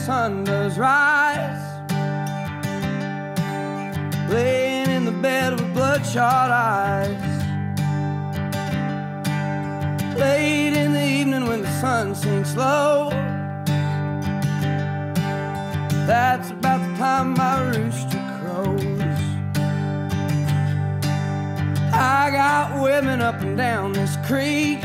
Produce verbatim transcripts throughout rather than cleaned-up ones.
sun does rise. Laying in the bed with bloodshot eyes. Late in the evening when the sun sinks low. That's about the time my rooster crows. I got women up and down this creek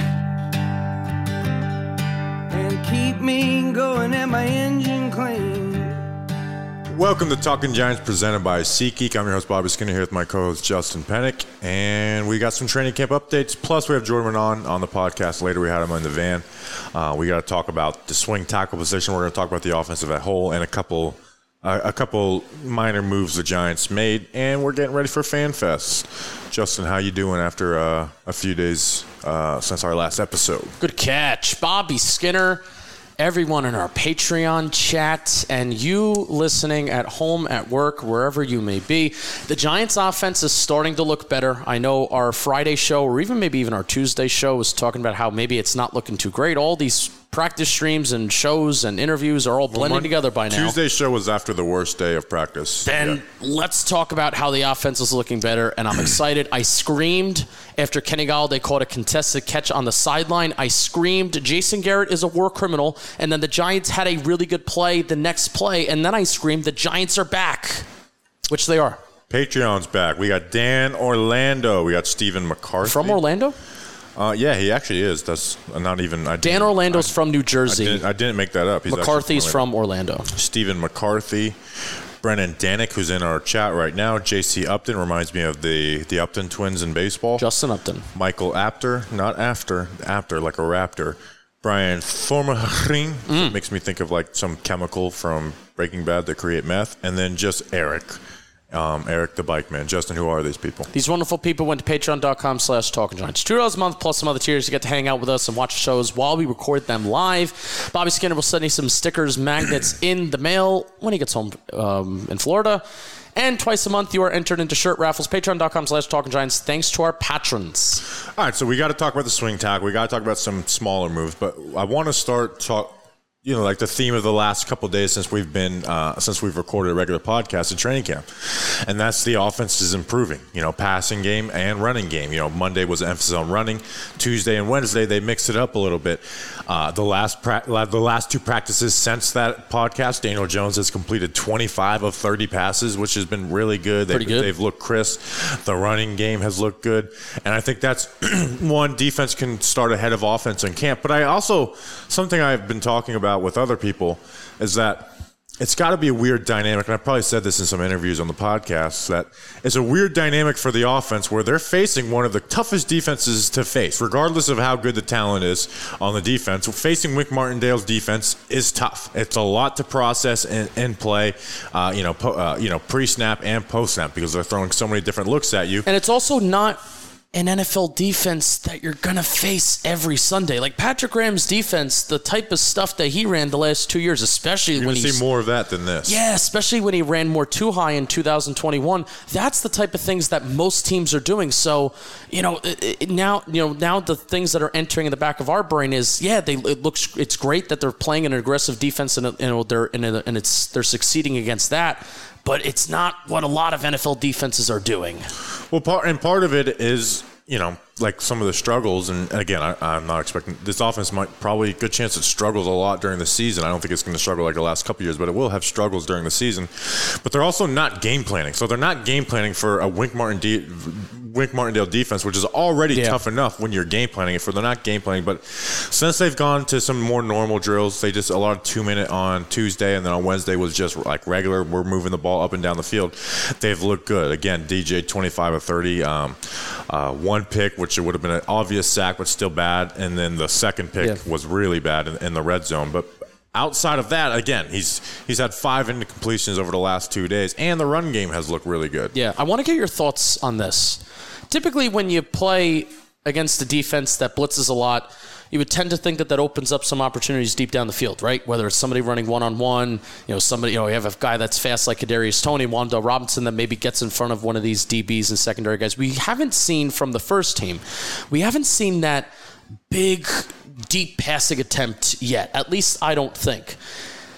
and keep me going and my engine clean. Welcome to Talking Giants presented by SeatGeek. I'm your host, Bobby Skinner, here with my co-host, Justin Pennick. And we got some training camp updates. Plus, we have Jordan on on the podcast. Later, we had him in the van. Uh, we got to talk about the swing tackle position. We're going to talk about the offensive as a whole and a couple uh, a couple minor moves the Giants made. And we're getting ready for FanFest. Justin, how you doing after uh, a few days uh, since our last episode? Good catch. Bobby Skinner. Everyone in our Patreon chat, and you listening at home, at work, wherever you may be. The Giants offense is starting to look better. I know our Friday show, or even maybe even our Tuesday show, was talking about how maybe it's not looking too great. All these practice streams and shows and interviews are all blending well, together by now. Tuesday's show was after the worst day of practice. Then yeah. Let's talk about how the offense is looking better, and I'm excited. I screamed after Kenny Golladay caught a contested catch on the sideline. I screamed, Jason Garrett is a war criminal, and then the Giants had a really good play the next play, and then I screamed, the Giants are back, which they are. Patreon's back. We got Dan Orlando. We got Stephen McCarthy. From Orlando? Uh, yeah, he actually is. That's not even. I Dan Orlando's I, from New Jersey. I didn't, I didn't make that up. He's McCarthy's from Orlando. from Orlando. Stephen McCarthy, Brennan Danik, who's in our chat right now. J C Upton reminds me of the the Upton twins in baseball. Justin Upton. Michael Apter, not after, Apter like a raptor. Brian Thormahring, mm. makes me think of like some chemical from Breaking Bad that create meth, and then just Eric. Um, Eric the Bike Man. Justin, who are these people? These wonderful people went to patreon.com slash Talking Giants. two dollars a month plus some other tiers. You get to hang out with us and watch shows while we record them live. Bobby Skinner will send you some stickers, magnets in the mail when he gets home um, in Florida. And twice a month, you are entered into shirt raffles. Patreon.com slash Talking Giants. Thanks to our patrons. All right, so we got to talk about the swing tackle. We got to talk about some smaller moves. But I want to start talk. You know, like the theme of the last couple of days since we've been, uh, since we've recorded a regular podcast at training camp. And that's the offense is improving, you know, passing game and running game. You know, Monday was an emphasis on running. Tuesday and Wednesday, they mixed it up a little bit. Uh, the last pra- the last two practices since that podcast, Daniel Jones has completed twenty-five of thirty passes, which has been really good. Pretty they've, good. They've looked crisp. The running game has looked good. And I think that's one, defense can start ahead of offense in camp. But I also, something I've been talking about with other people is that it's got to be a weird dynamic, and I probably said this in some interviews on the podcast, that it's a weird dynamic for the offense where they're facing one of the toughest defenses to face, regardless of how good the talent is on the defense. Facing Wink Martindale's defense is tough. It's a lot to process and, and play, uh, you know, po- uh, you know, pre-snap and post-snap because they're throwing so many different looks at you. And it's also not an N F L defense that you're going to face every Sunday. Like Patrick Graham's defense, the type of stuff that he ran the last two years, especially you're when you he see more of that than this. Yeah, especially when he ran more too high in two thousand twenty-one. That's the type of things that most teams are doing. So, you know, it, it, now, you know, now the things that are entering in the back of our brain is, yeah, they it looks it's great that they're playing an aggressive defense and, and they're and, and it's they're succeeding against that. But it's not what a lot of N F L defenses are doing. Well, part and part of it is, you know, like some of the struggles. And again, I, I'm not expecting this offense might probably a good chance it struggles a lot during the season. I don't think it's going to struggle like the last couple of years, but it will have struggles during the season. But they're also not game planning. So they're not game planning for a Wink Martin de- Wink Martindale defense, which is already yeah. tough enough when you're game planning it for. They're not game planning, but since they've gone to some more normal drills, they just a lot of two minute on Tuesday, and then on Wednesday was just like regular. We're moving the ball up and down the field. They've looked good. Again, D J twenty-five of thirty, um, uh, one pick, which it would have been an obvious sack, but still bad, and then the second pick yeah. was really bad in, in the red zone. But outside of that, again, he's he's had five incompletions over the last two days, and the run game has looked really good. Yeah, I want to get your thoughts on this. Typically, when you play against a defense that blitzes a lot, you would tend to think that that opens up some opportunities deep down the field, right? Whether it's somebody running one-on-one, you know, somebody, you know, you have a guy that's fast like Kadarius Toney, Wan'Dale Robinson that maybe gets in front of one of these D Bs and secondary guys. We haven't seen from the first team, we haven't seen that big, deep passing attempt yet. At least I don't think.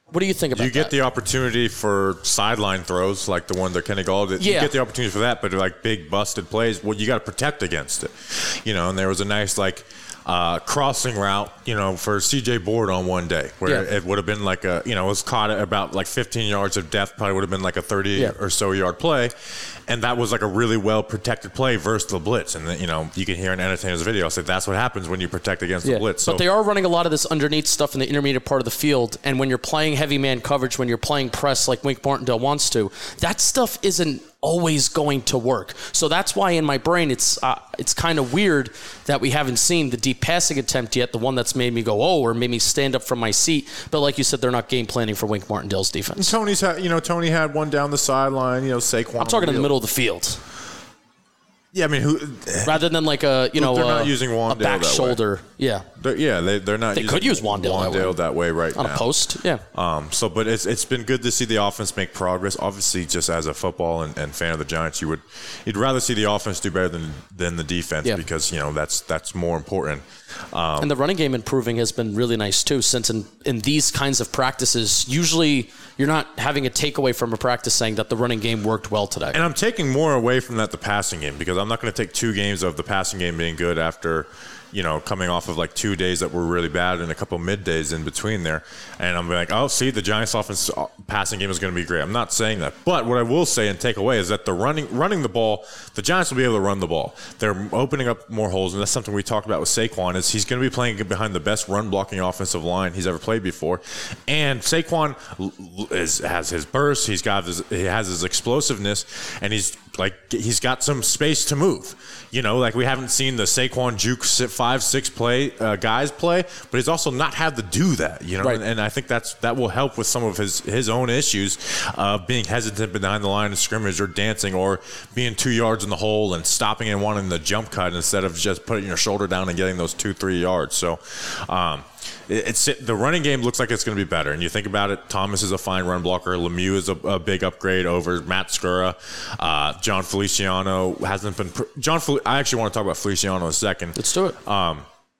What do you think about that? You get the opportunity for sideline throws like the one that Kenny Gall did. Yeah. You get the opportunity for that, but like big busted plays, well, you got to protect against it. You know, and there was a nice like uh, crossing route, you know, for C J Board on one day where Yeah. it would have been like a, you know, it was caught at about like fifteen yards of depth, probably would have been like a thirty Yeah. or so yard play. And that was like a really well protected play versus the blitz. And, then, you know, you can hear in Entertainer's video say that's what happens when you protect against the blitz. So, but they are running a lot of this underneath stuff in the intermediate part of the field. And when you're playing heavy man coverage, when you're playing press like Wink Martindale wants to, that stuff isn't always going to work. So that's why in my brain it's uh, it's kind of weird that we haven't seen the deep passing attempt yet, the one that's made me go, oh, or made me stand up from my seat. But like you said, they're not game planning for Wink Martindale's defense. Tony's had, you know, Tony had one down the sideline, you know, Saquon. I'm talking in the middle of the field. Yeah, I mean, who rather than like a you know they're a, not using a Wandale back that way. shoulder. Yeah, They're, yeah, they they're not. They using could use Wandale that way. that way right on now. a post. Yeah. Um. So, but it's it's been good to see the offense make progress. Obviously, just as a football and, and fan of the Giants, you would you'd rather see the offense do better than than the defense Yeah. because you know that's that's more important. Um, And the running game improving has been really nice too, since in, in these kinds of practices, usually you're not having a takeaway from a practice saying that the running game worked well today. And I'm taking more away from that the passing game because I'm not going to take two games of the passing game being good after, you know, coming off of like two days that were really bad and a couple mid days in between there. And I'm like, oh, see, the Giants' offense passing game is going to be great. I'm not saying that. But what I will say and take away is that the running running the ball, the Giants will be able to run the ball. They're opening up more holes, and that's something we talked about with Saquon is he's going to be playing behind the best run blocking offensive line he's ever played before. And Saquon is, has his burst, he's got his, he has his explosiveness, and he's like he's got some space to move. You know, like we haven't seen the Saquon juke five, six play uh, guys play, but he's also not had to do that. You know, Right. and, and I think that's that will help with some of his his own issues of being hesitant behind the line of scrimmage or dancing or being two yards in the hole and stopping and wanting the jump cut instead of just putting your shoulder down and getting those two, three yards. So. Um, It's the running game looks like it's going to be better, and you think about it. Thomas is a fine run blocker. Lemieux is a, a big upgrade over Matt Skura. Uh, John Feliciano hasn't been. John, Fel- I actually want to talk about Feliciano in a second. Let's do it. Um,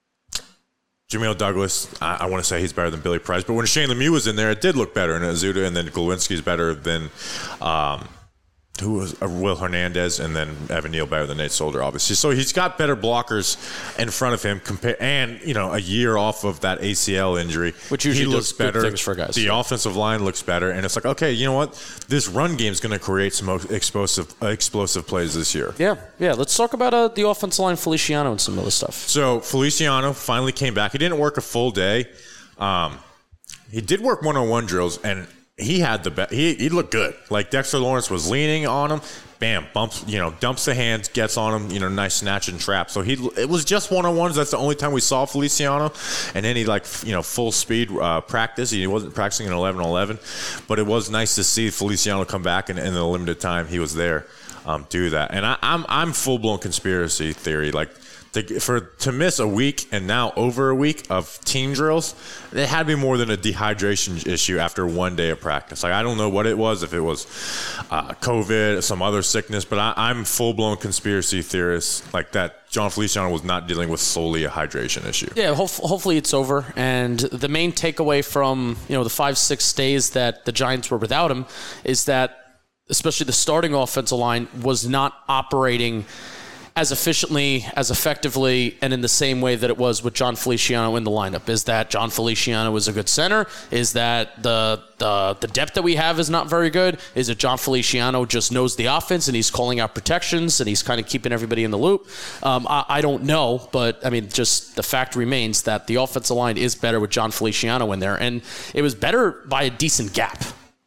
Jamil Douglas, I, I want to say he's better than Billy Price, but when Shane Lemieux was in there, it did look better. And Azuda, and then Glowinski's better than. Um, Who was uh, Will Hernandez, and then Evan Neal better than Nate Solder, obviously. So he's got better blockers in front of him, compare, and you know, a year off of that A C L injury, Which usually he looks does good better. things for guys. The offensive line looks better, and it's like, okay, you know what? This run game is going to create some explosive, uh, explosive plays this year. Yeah, yeah. Let's talk about uh, the offensive line, Feliciano, and some other stuff. So Feliciano finally came back. He didn't work a full day. Um, he did work one-on-one drills, and he had the best. He, he looked good. Like Dexter Lawrence was leaning on him. Bam, bumps, you know, dumps the hands, gets on him, you know, nice snatch and trap. So he, it was just one-on-ones. That's the only time we saw Feliciano. And then he, like, you know, full speed uh, practice. He wasn't practicing in eleven on eleven. But it was nice to see Feliciano come back and in the limited time he was there um, do that. And I, I'm, I'm full-blown conspiracy theory. Like, To, for to miss a week and now over a week of team drills, it had to be more than a dehydration issue after one day of practice. Like I don't know what it was, if it was uh, COVID, some other sickness, but I, I'm full blown conspiracy theorist like that. John Feliciano was not dealing with solely a hydration issue. Yeah, hof- hopefully it's over. And the main takeaway from you know the five six days that the Giants were without him is that especially the starting offensive line was not operating as efficiently, as effectively, and in the same way that it was with John Feliciano in the lineup. Is that John Feliciano is a good center? Is that the, the the depth that we have is not very good? Is it John Feliciano just knows the offense and he's calling out protections and he's kind of keeping everybody in the loop? Um, I, I don't know, but I mean, just the fact remains that the offensive line is better with John Feliciano in there, and it was better by a decent gap.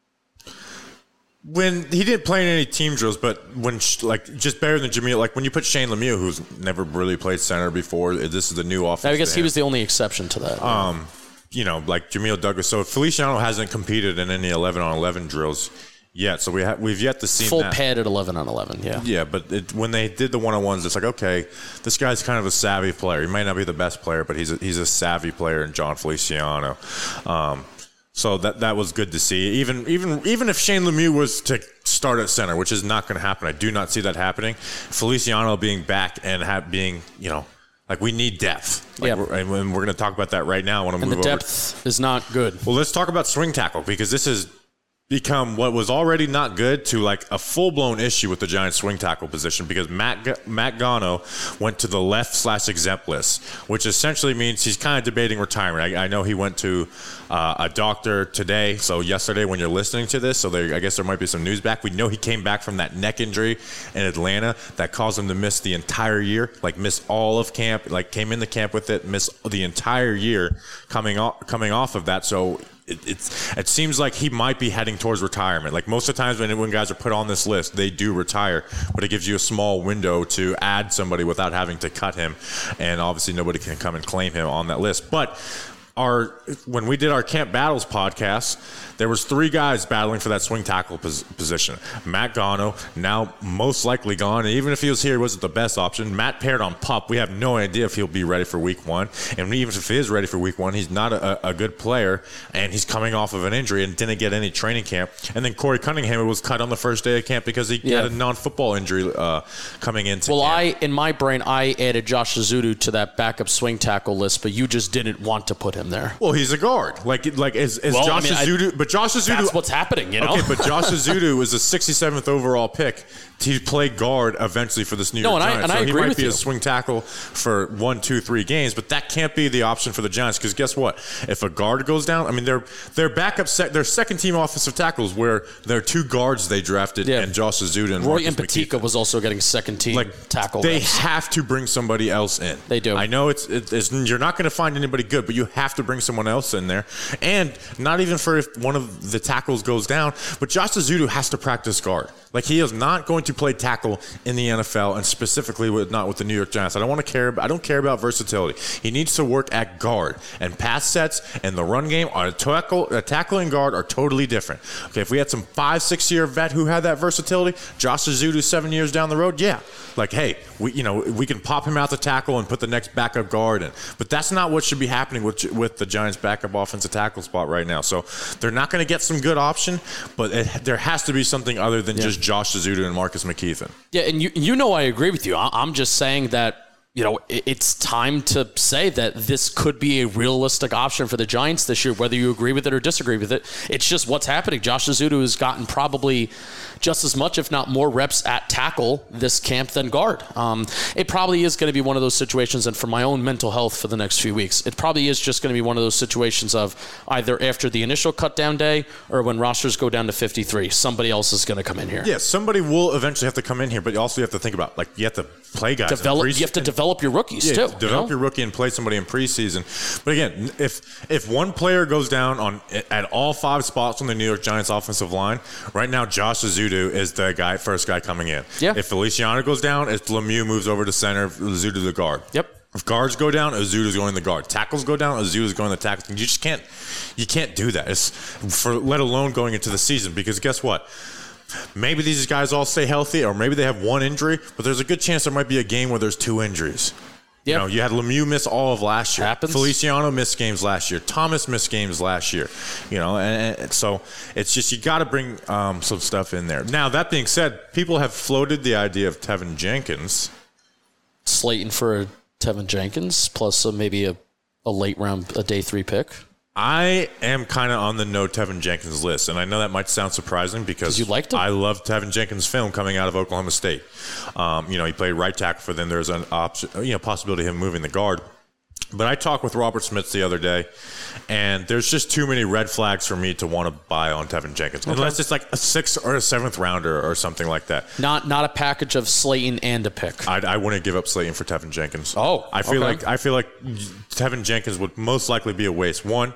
When he didn't play in any team drills, but when like just better than Jamil, like when you put Shane Lemieux, who's never really played center before, this is the new offense. I guess he was the only exception to that. Um, you know, like Jamil Douglas. So Feliciano hasn't competed in any eleven on eleven drills yet. So we have we've yet to see full that. pad at eleven on eleven. Yeah, yeah. But it, when they did the one on ones, it's like, okay, this guy's kind of a savvy player. He might not be the best player, but he's a, he's a savvy player in John Feliciano. Um, So that that was good to see. Even even even if Shane Lemieux was to start at center, which is not going to happen, I do not see that happening. Feliciano being back and have, being you know Like, we need depth. Like, Yeah. we're, and we're going to talk about that right now. I want to And move the over. depth is not good. Well, let's talk about swing tackle, because this has become what was already not good to like a full-blown issue with the Giants swing tackle position, because Matt Matt Gano went to the left slash exempt list, which essentially means he's kind of debating retirement. I, I know he went to uh, a doctor today, so yesterday when you're listening to this, so there, I guess there might be some news back. We know he came back from that neck injury in Atlanta that caused him to miss the entire year, like miss all of camp, like came into camp with it, miss the entire year coming off, coming off of that. So It, it's, it seems like he might be heading towards retirement. Like most of the times when, when guys are put on this list, they do retire, but it gives you a small window to add somebody without having to cut him. And obviously nobody can come and claim him on that list. But our when we did our Camp Battles podcast, there was three guys battling for that swing tackle pos- position. Matt Gano, now most likely gone. And even if he was here, he wasn't the best option. Matt Peart on PUP. We have no idea if he'll be ready for week one. And even if he is ready for week one, he's not a, a good player. And he's coming off of an injury and didn't get any training camp. And then Corey Cunningham was cut on the first day of camp because he Yeah. had a non-football injury uh, coming into Well, camp. I in my brain, I added Josh Azudu to that backup swing tackle list, but you just didn't want to put him there. Well, he's a guard. Like, like is, is Well, I Josh mean, I- Azudu, but Josh Azudu. That's what's happening, you know? Okay, but Josh Azudu was a sixty-seventh overall pick to play guard eventually for this New No, York and I- Giants. and I so he agree might with be you. a swing tackle for one, two, three games, but that can't be the option for the Giants, because guess what? If a guard goes down, I mean, their their backup, sec, their second team offensive tackles were their two guards they drafted, Yeah. and Josh Azudu and Roy Marcus Empatika McKeithen. was also getting second team Like tackle. they reps. have to bring somebody else in. They do. I know it's, it, it's you're not going to find anybody good, but you have to bring someone else in there, and not even for if one of the tackles goes down. But Josh Azudu has to practice guard. Like, he is not going to play tackle in the N F L, and specifically with not with the New York Giants. I don't want to care. I don't care about versatility. He needs to work at guard, and pass sets and the run game on a tackle, a tackling guard are totally different. Okay, if we had some five, six year vet who had that versatility, Josh Azudu seven years down the road, yeah, like hey, we you know we can pop him out the tackle and put the next backup guard in. But that's not what should be happening with with the Giants' backup offensive tackle spot right now. So they're not going to get some good option, but it, there has to be something other than Yeah. just Josh Azudu and Marcus McKeithen. Yeah, and you you know I agree with you. I- I'm just saying that, you know, it- it's time to say that this could be a realistic option for the Giants this year, whether you agree with it or disagree with it. It's just what's happening. Josh Azudu has gotten probably just as much, if not more, reps at tackle this camp than guard. Um, it probably is going to be one of those situations, and for my own mental health for the next few weeks, it probably is just going to be one of those situations of either after the initial cut down day or when rosters go down to fifty-three, somebody else is going to come in here. Yeah, somebody will eventually have to come in here, but you also have to think about, like, you have to play guys. in Develop, pre- you have to develop your rookies Yeah, too. develop you know? your rookie and play somebody in preseason. But again, if if one player goes down on at all five spots on the New York Giants offensive line, right now Josh Azudu is the guy, first guy coming in. Yeah. If Feliciano goes down, it's Lemieux moves over to center, Azudu the guard. Yep. If guards go down, Azudu's going to the guard. Tackles go down, Azudu's going to the tackles. You just can't, you can't do that. It's for let alone going into the season, because guess what? Maybe these guys all stay healthy, or maybe they have one injury, but there's a good chance there might be a game where there's two injuries. You Yep. know, you had Lemieux miss all of last year. Happens. Feliciano missed games last year. Thomas missed games last year. You know, and, and so it's just you got to bring um, some stuff in there. Now, that being said, people have floated the idea of Tevin Jenkins. Slayton for a Tevin Jenkins plus a, maybe a, a late round, a day three pick. I am kind of on the no Tevin Jenkins list, and I know that might sound surprising because you liked him? I love Tevin Jenkins' film coming out of Oklahoma State. Um, you know, he played right tackle for them. There's an option, you know, possibility of him moving the guard. But I talked with Robert Smith the other day, and there's just too many red flags for me to want to buy on Tevin Jenkins, okay. Unless it's like a sixth or a seventh rounder or something like that. Not not a package of Slayton and a pick. I, I wouldn't give up Slayton for Tevin Jenkins. Oh, I feel okay. like I feel like Tevin Jenkins would most likely be a waste. One,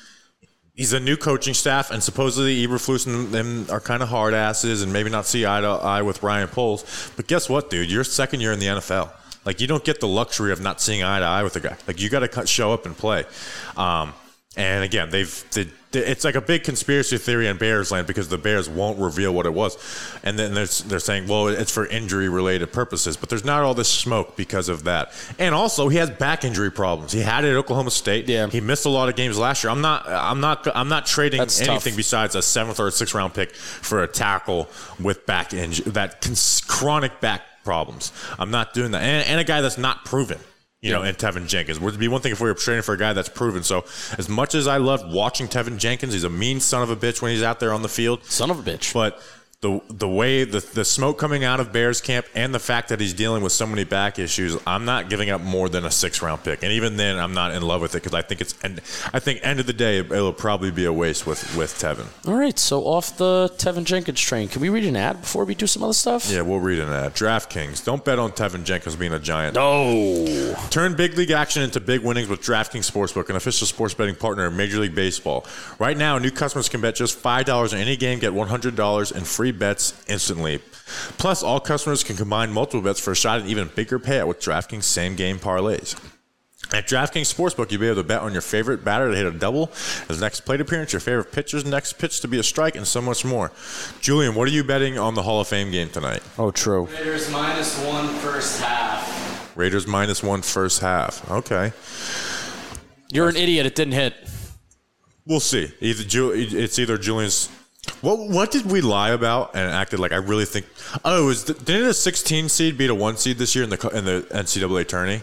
he's a new coaching staff, and supposedly Eberflus and them are kind of hard asses and maybe not see eye to eye with Ryan Poles. But guess what, dude? You're second year in the N F L. Like, you don't get the luxury of not seeing eye to eye with a guy. Like, you got to show up and play. Um, and again, they've they, it's like a big conspiracy theory in Bears land because the Bears won't reveal what it was. And then they're, they're saying, well, it's for injury related purposes, but there's not all this smoke because of that. And also, he has back injury problems. He had it at Oklahoma State. Yeah. He missed a lot of games last year. I'm not I'm not I'm not trading That's anything tough. besides a seventh or a sixth round pick for a tackle with back injury, that cons- chronic back problems. I'm not doing that. And, and a guy that's not proven. You know, and Tevin Jenkins. Would be one thing if we were trading for a guy that's proven. So, as much as I love watching Tevin Jenkins, he's a mean son of a bitch when he's out there on the field. Son of a bitch. But the the way the the smoke coming out of Bears camp and the fact that he's dealing with so many back issues, I'm not giving up more than a six round pick. And even then, I'm not in love with it because I think it's and I think end of the day it'll probably be a waste with with Tevin. All right, so off the Tevin Jenkins train, can we read an ad before we do some other stuff? Yeah, we'll read an ad. DraftKings. Don't bet on Tevin Jenkins being a giant. No. Turn big league action into big winnings with DraftKings Sportsbook, an official sports betting partner of Major League Baseball. Right now, new customers can bet just five dollars on any game, get one hundred dollars in free bets instantly. Plus, all customers can combine multiple bets for a shot at even bigger payout with DraftKings same-game parlays. At DraftKings Sportsbook, you'll be able to bet on your favorite batter to hit a double, his next plate appearance, your favorite pitcher's next pitch to be a strike, and so much more. Julian, what are you betting on the Hall of Fame game tonight? Oh, true. Raiders minus one first half. Raiders minus one first half. Okay. You're an idiot. It didn't hit. We'll see. Either Ju- It's either Julian's... What what did we lie about and acted like I really think... Oh, is the, didn't a sixteen seed beat a one seed this year in the in the N C double A tourney?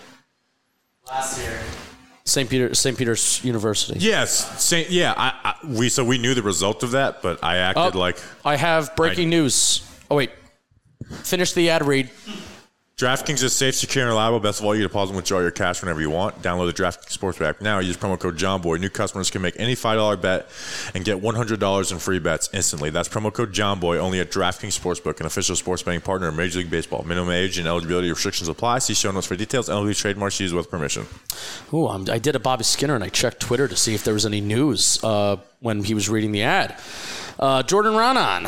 Last year. Saint Peter, Saint Peter's University. Yes. Saint, yeah, I, I, we so we knew the result of that, but I acted Oh, like... I have breaking I, news. Oh, wait. Finish the ad read. DraftKings is safe, secure, and reliable. Best of all, you deposit and withdraw your cash whenever you want. Download the DraftKings Sportsbook app now. Use promo code JOHNBOY. New customers can make any five dollar bet and get one hundred dollars in free bets instantly. That's promo code JOHNBOY only at DraftKings Sportsbook, an official sports betting partner of Major League Baseball. Minimum age and eligibility restrictions apply. See show notes for details. L B trademarks used with permission. Ooh, I'm, I did a Bobby Skinner, and I checked Twitter to see if there was any news uh, when he was reading the ad. Uh, Jordan Raanan.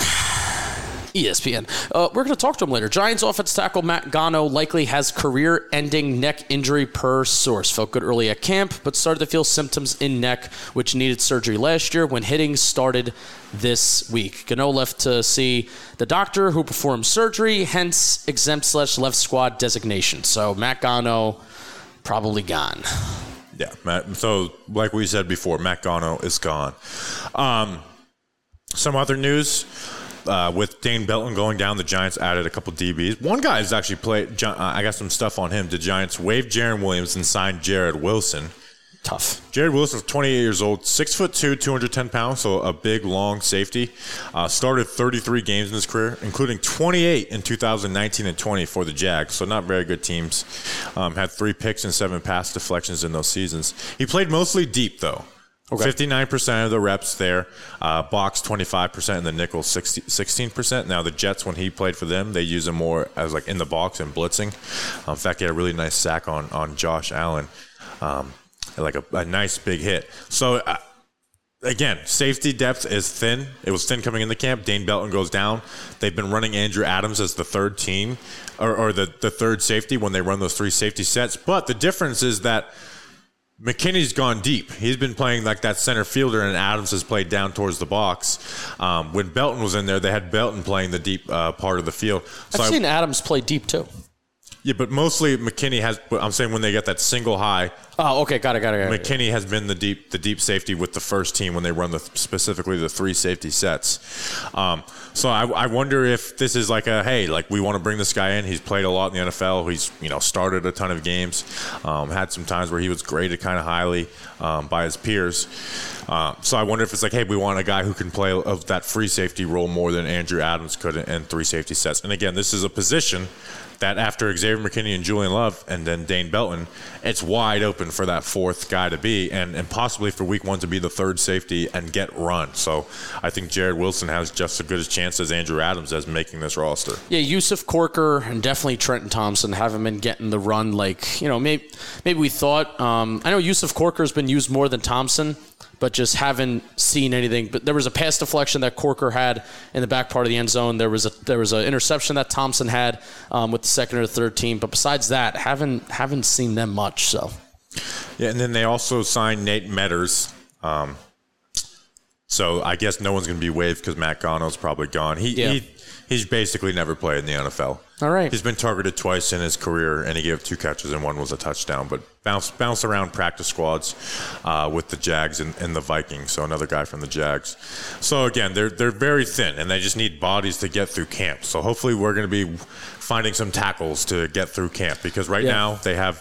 E S P N. Uh, we're going to talk to him later. Giants offense tackle Matt Gano likely has career-ending neck injury per source. Felt good early at camp, but started to feel symptoms in neck, which needed surgery last year when hitting started this week. Gano left to see the doctor who performed surgery, hence exempt slash left squad designation. So Matt Gano probably gone. Yeah, Matt, so like we said before, Matt Gano is gone. Um, some other news. Uh, with Dane Belton going down, the Giants added a couple D Bs. One guy has actually played. Uh, I got some stuff on him. The Giants waived Jaron Williams and signed Jared Wilson. Tough. Jared Wilson is twenty-eight years old, six foot two, two hundred ten pounds, so a big, long safety. Uh, started thirty-three games in his career, including twenty-eight in two thousand nineteen and twenty for the Jags, so not very good teams. Um, had three picks and seven pass deflections in those seasons. He played mostly deep, though. Okay. fifty-nine percent of the reps there, uh, box twenty-five percent, and the nickel sixteen percent. Now, the Jets, when he played for them, they use him more as like in the box and blitzing. Um, in fact, he had a really nice sack on, on Josh Allen, um, like a, a nice big hit. So, uh, again, safety depth is thin. It was thin coming in the camp. Dane Belton goes down. They've been running Andrew Adams as the third team, or, or the, the third safety when they run those three safety sets. But the difference is that McKinney's gone deep. He's been playing like that center fielder, and Adams has played down towards the box. Um, when Belton was in there, they had Belton playing the deep uh, part of the field. So I've I, seen Adams play deep, too. Yeah, but mostly McKinney has. But I'm saying when they get that single high. Oh, okay, got it, got it. Got it. McKinney has been the deep, the deep safety with the first team when they run the specifically the three safety sets. Um, so I, I wonder if this is like a hey, like we want to bring this guy in. He's played a lot in the N F L. He's you know started a ton of games. Um, had some times where he was graded kind of highly um, by his peers. Uh, so I wonder if it's like hey, we want a guy who can play of that free safety role more than Andrew Adams could in, in three safety sets. And again, this is a position that after Xavier McKinney and Julian Love and then Dane Belton, it's wide open for that fourth guy to be and, and possibly for week one to be the third safety and get run. So I think Jared Wilson has just as good a chance as Andrew Adams as making this roster. Yeah, Yusuf Corker and definitely Trenton Thompson haven't been getting the run like, you know, maybe, maybe we thought. Um, I know Yusuf Corker's been used more than Thompson, but just haven't seen anything. But there was a pass deflection that Corker had in the back part of the end zone. There was a there was an interception that Thompson had um, with the second or third team. But besides that, haven't haven't seen them much. So yeah, and then they also signed Nate Metters. Um, so I guess no one's going to be waived because Matt Gano's probably gone. He, yeah. he he's basically never played in the N F L. All right. He's been targeted twice in his career, and he gave two catches, and one was a touchdown. But bounced bounced around practice squads uh, with the Jags and, and the Vikings. So another guy from the Jags. So again, they're they're very thin, and they just need bodies to get through camp. So hopefully, we're going to be finding some tackles to get through camp because right yeah. now they have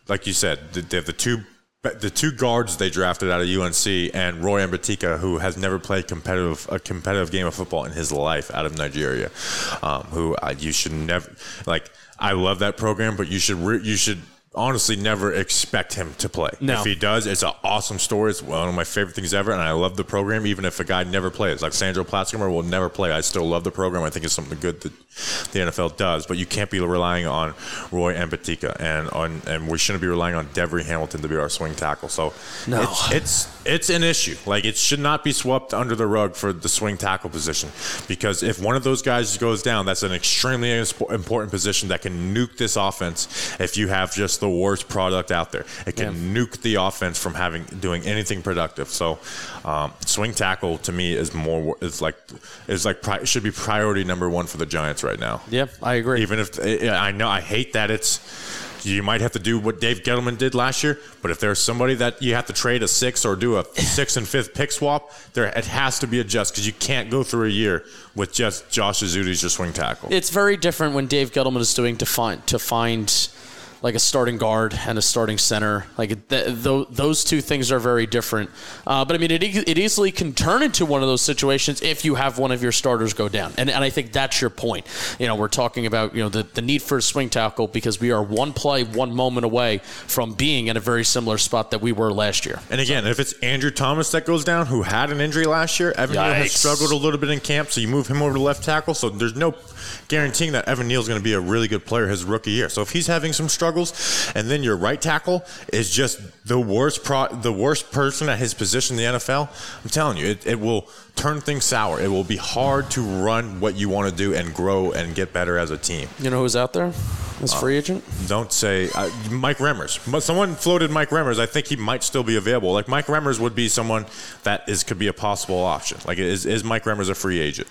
like you said, they have the two the two guards they drafted out of U N C and Roy Mbatika, who has never played competitive a competitive game of football in his life, out of Nigeria. Um, who uh, you should never like. I love that program, but you should re- you should. honestly never expect him to play. No. If he does, it's an awesome story. It's one of my favorite things ever, and I love the program, even if a guy never plays. Like Sandro Platzkemmer will never play. I still love the program. I think it's something good that the N F L does, but you can't be relying on Roy Mbatika, and on and we shouldn't be relying on Devery Hamilton to be our swing tackle. So no. it's, it's it's an issue. Like, it should not be swept under the rug for the swing tackle position, because if one of those guys goes down, that's an extremely important position that can nuke this offense if you have just the worst product out there. It can yeah. nuke the offense from having doing anything productive. So um, swing tackle to me is more is like is like pri- should be priority number one for the Giants right now. Yeah, I agree. Even if I know I hate that it's you might have to do what Dave Gettleman did last year, but if there's somebody that you have to trade a six or do a sixth and fifth pick swap, there it has to be a just, because you can't go through a year with just Josh Ezeudu as your swing tackle. It's very different when Dave Gettleman is doing to find to find like a starting guard and a starting center. Like th- th- those two things are very different. Uh, but I mean, it e- it easily can turn into one of those situations if you have one of your starters go down. And and I think that's your point. You know, we're talking about, you know, the, the need for a swing tackle, because we are one play, one moment away from being in a very similar spot that we were last year. And again, so, if it's Andrew Thomas that goes down, who had an injury last year, Evan Neal has struggled a little bit in camp, so you move him over to left tackle. So there's no guaranteeing that Evan Neal is going to be a really good player his rookie year. So if he's having some struggles, and then your right tackle is just the worst pro, the worst person at his position in the N F L, I'm telling you, it, it will turn things sour. It will be hard to run what you want to do and grow and get better as a team. You know who's out there as free agent? Uh, don't say uh, Mike Remmers. Someone floated Mike Remmers. I think he might still be available. Like, Mike Remmers would be someone that is could be a possible option. Like, is is Mike Remmers a free agent?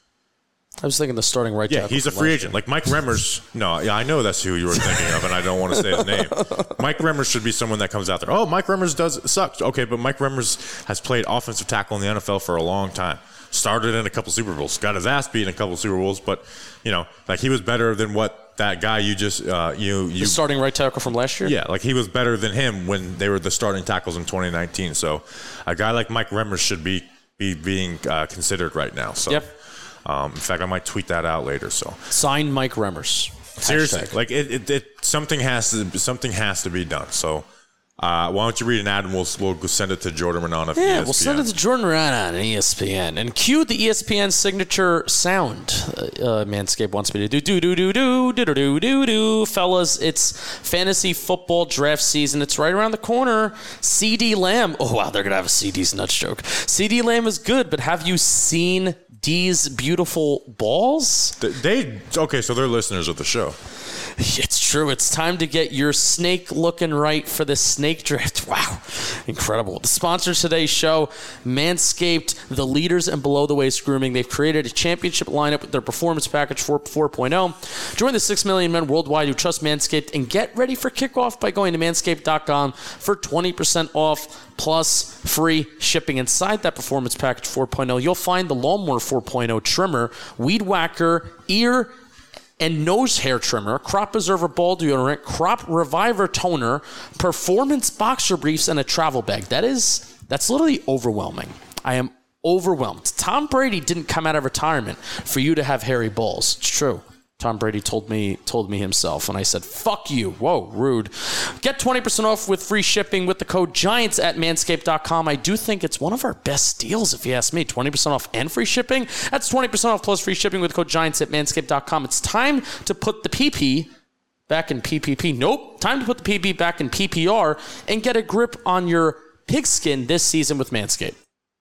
I was thinking the starting right yeah, tackle. Yeah, he's a free agent. Year. Like Mike Remmers. No, yeah, I know that's who you were thinking of, and I don't want to say his name. Mike Remmers should be someone that comes out there. Oh, Mike Remmers does suck. Okay, but Mike Remmers has played offensive tackle in the N F L for a long time. Started in a couple Super Bowls. Got his ass beat in a couple Super Bowls, but, you know, like, he was better than what that guy you just uh, you you the starting right tackle from last year. Yeah, like, he was better than him when they were the starting tackles in twenty nineteen. So a guy like Mike Remmers should be be being uh, considered right now. So. Yep. Um, in fact, I might tweet that out later. So sign Mike Remmers. Seriously, Hashtag. like it, it, it, something has to, something has to be done. So, uh, why don't you read an ad and we'll we'll send it to Jordan Renan of yeah, E S P N. we'll send it to Jordan Renan on E S P N and cue the E S P N signature sound. Uh, Manscaped wants me to do do do do do do do do do. Fellas, it's fantasy football draft season. It's right around the corner. C D Lamb. Oh wow, they're gonna have a C D's nuts joke. C D Lamb is good, but have you seen D's beautiful balls? They okay, so they're listeners of the show. It's true. It's time to get your snake looking right for the snake draft. Wow. Incredible. The sponsors today's show, Manscaped, the leaders in below-the-waist grooming. They've created a championship lineup with their Performance Package four point oh. Join the six million men worldwide who trust Manscaped and get ready for kickoff by going to manscaped dot com for twenty percent off plus free shipping. Inside that Performance Package four point oh, you'll find the Lawnmower four point oh trimmer, Weed Whacker, ear and nose hair trimmer, Crop Preserver ball deodorant, Crop Reviver toner, Performance boxer briefs, and a travel bag. That is, that's literally overwhelming. I am overwhelmed. Tom Brady didn't come out of retirement for you to have hairy balls. It's true. Tom Brady told me told me himself, and I said, fuck you. Whoa, rude. Get twenty percent off with free shipping with the code GIANTS at manscaped dot com. I do think it's one of our best deals, if you ask me. twenty percent off and free shipping. That's twenty percent off plus free shipping with code GIANTS at manscaped dot com. It's time to put the P P back in P P P. Nope. Time to put the P P back in P P R and get a grip on your pigskin this season with Manscaped.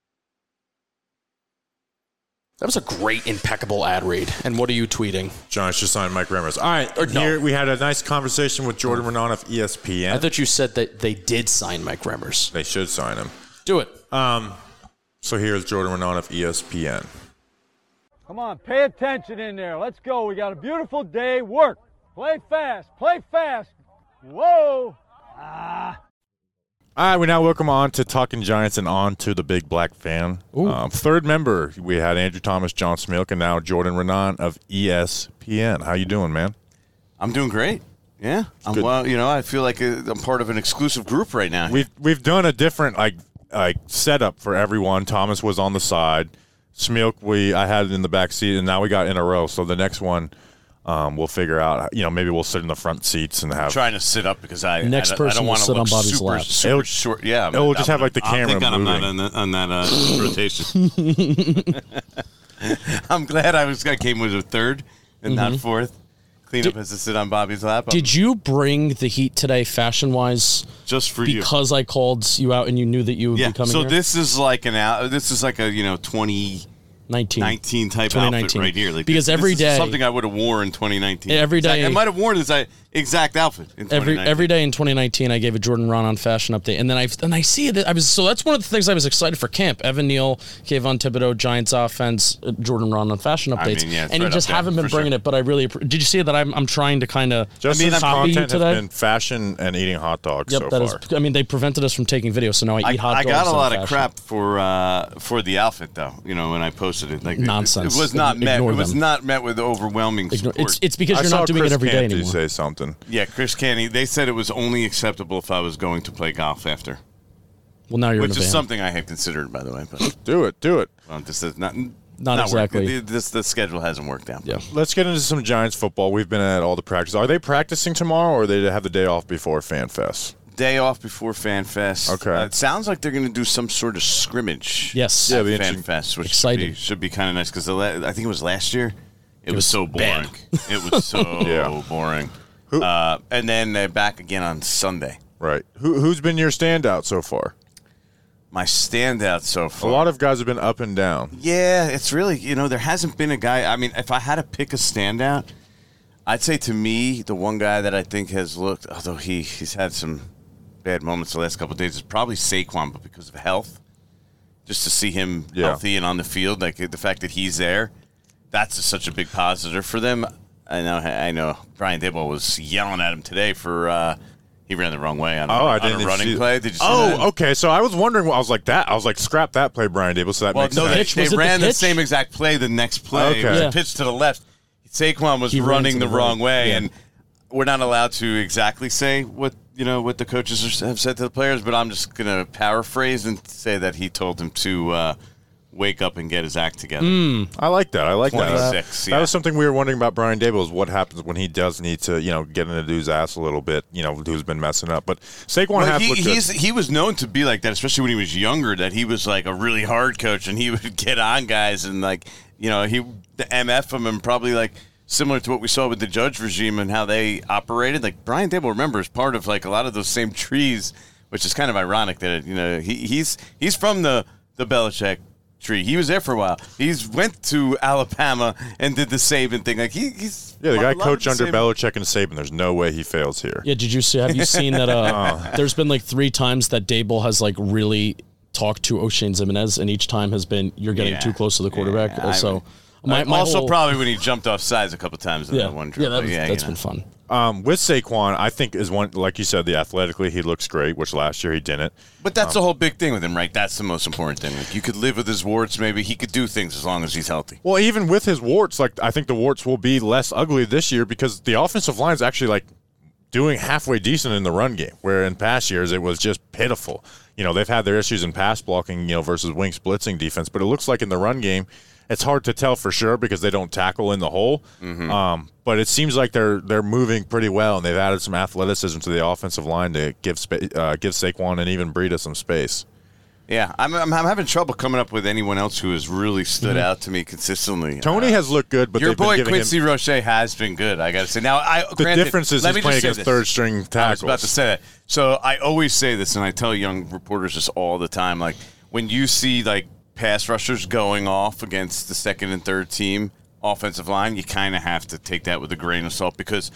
That was a great, impeccable ad read. And what are you tweeting? John, it's just signed Mike Remmers. All right, or here no. we had a nice conversation with Jordan Renan of E S P N. I thought you said that they did sign Mike Remmers. They should sign him. Do it. Um, so here's Jordan Renan of E S P N. Come on, pay attention in there. Let's go. We got a beautiful day. Work. Play fast. Play fast. Whoa. Ah. All right, we now welcome on to Talking Giants and on to the Big Black Fan. Um, third member, we had Andrew Thomas, John Smilk, and now Jordan Renan of E S P N. How you doing, man? I'm doing great. Yeah, I'm, well, you know, I feel like a, I'm part of an exclusive group right now. We've we've done a different like like setup for everyone. Thomas was on the side. Smilk, we I had it in the back seat, and now we got in a row. So the next one, um, we'll figure out. You know, maybe we'll sit in the front seats and have. I'm trying to sit up because I Next I, person I don't will want to sit look on Bobby's super, lap. super It'll- short. Yeah, it'll I'm- just have, like, the I camera think I'm not moving. on, the, on that uh, rotation. I'm glad I was I came with a third and not fourth. Cleanup has to sit on Bobby's lap. Did you bring the heat today, fashion wise, just for you? because I called you out and you knew that you would Yeah. be coming So here? this is like an out. This is like a you know twenty nineteen. nineteen type twenty outfit nineteen. right here. Like Because this, every this day- is something I would have worn in twenty nineteen. Every day- Exact- I might have worn this uh, exact outfit in Every twenty nineteen. every day in twenty nineteen, I gave a Jordan Ron on fashion update, and then I and I see that I was so that's one of the things I was excited for camp. Evan Neal, Kayvon Thibodeau, Giants offense, uh, Jordan Ron on fashion I updates, mean, yeah, it's and you right just up there, haven't been for bringing sure. it. But I really appre- did you see that I'm I'm trying to kind of Just I mean, as I'm- copy you content today. has been fashion and eating hot dogs Yep, so that far. is. I mean, they prevented us from taking video, so now I I, eat hot I dogs. got a on lot of fashion. crap for uh, for the outfit though. You know when I posted it, like it- Nonsense. It, was not met. Ignore It was them. not met with overwhelming Ignore- support. It's it's because I you're saw not doing Chris it every day Canty anymore. say something. yeah, Chris Canty. They said it was only acceptable if I was going to play golf after, Well, now you're which in a is van. something I had considered, by the way. But Do it, do it. well, this is not Not exactly. working. This the schedule hasn't worked out. Yeah. Let's get into some Giants football. We've been at all the practices. Are they practicing tomorrow, or they have the day off before Fan Fest? Day off before Fan Fest. Okay. Uh, it sounds like they're going to do some sort of scrimmage. Yes. Yeah, at it'd be Fan interesting. Fest, which Exciting. should be, should be kind of nice because I think it was last year. It, was, was so bad. boring. It was so Yeah. boring. Who- Uh, and then they're back again on Sunday. Right. Who, who's been your standout so far? My standout so A far. lot of guys have been up and down. Yeah, it's really, you know, there hasn't been a guy. I mean, if I had to pick a standout, I'd say to me, the one guy that I think has looked, although he, he's had some bad moments the last couple of days, is probably Saquon, but because of health. Just to see him Yeah. healthy and on the field, like the fact that he's there, that's just such a big positive for them. I know I know Brian Daboll was yelling at him today for uh, he ran the wrong way on, Oh, a, I on didn't a running see play. Did you see Oh, that? okay. So I was wondering. I was like that. I was like, scrap that play, Brian Dable. So that Well, makes no, they, sense. pitch? Was they it the ran the, pitch? same exact play the next play. Okay. It was Yeah. a pitch to the left. Saquon was He ran running to the the wrong right. way, Yeah. and we're not allowed to exactly say what you know what the coaches are, have said to the players. But I'm just going to paraphrase and say that he told him to uh, wake up and get his act together. I like that. I like that. twenty-six, That yeah. was something we were wondering about Brian Dable is what happens when he does need to, you know, get into dude's ass a little bit. You know, who's been messing up. But Saquon Well, has he, looked good. he's, he was known to be like that, especially when he was younger. That he was like a really hard coach, and he would get on guys and like you know he the M F them and probably like similar to what we saw with the Judge regime and how they operated. Like Brian Dable, remember, is part of like a lot of those same trees, which is kind of ironic that you know he, he's he's from the the Belichick tree. He was there for a while. He's went to Alabama and did the Saban thing. Like he, he's yeah, the a guy lot of coached the under same- Belichick and Saban. There's no way he fails here. Yeah, did you see? Have you seen that? Uh, there's been like three times that Dable has like really talked to O'Shane Ximines, and each time has been you're getting Yeah. too close to the quarterback. Yeah, I so, mean- my, my also whole- probably when he jumped off sides a couple times in yeah, that one yeah, drill. that But was, yeah, that's you been know. fun. Um, with Saquon, I think is one like you said, the athletically he looks great, which last year he didn't. But that's the whole big thing with him, right? That's the most important thing. Like you could live with his warts, maybe he could do things as long as he's healthy. Well, even with his warts, like I think the warts will be less ugly this year because the offensive line is actually like doing halfway decent in the run game, where in past years it was just pitiful. You know, they've had their issues in pass blocking, you know, versus Wink's blitzing defense, but it looks like in the run game, it's hard to tell for sure because they don't tackle in the hole. Mm-hmm. Um, but it seems like they're they're moving pretty well, and they've added some athleticism to the offensive line to give spa- uh, give Saquon and even Breida some space. Yeah, I'm, I'm, I'm having trouble coming up with anyone else who has really stood out to me consistently. Tony Uh, has looked good, but your they've been boy giving Quincy him, Roche has been good. I got to say. Now, I the granted, difference is let he's me playing just say against this. third string I was tackles. about to say that. So I always say this, and I tell young reporters this all the time. Like when you see like pass rushers going off against the second and third team offensive line, you kind of have to take that with a grain of salt because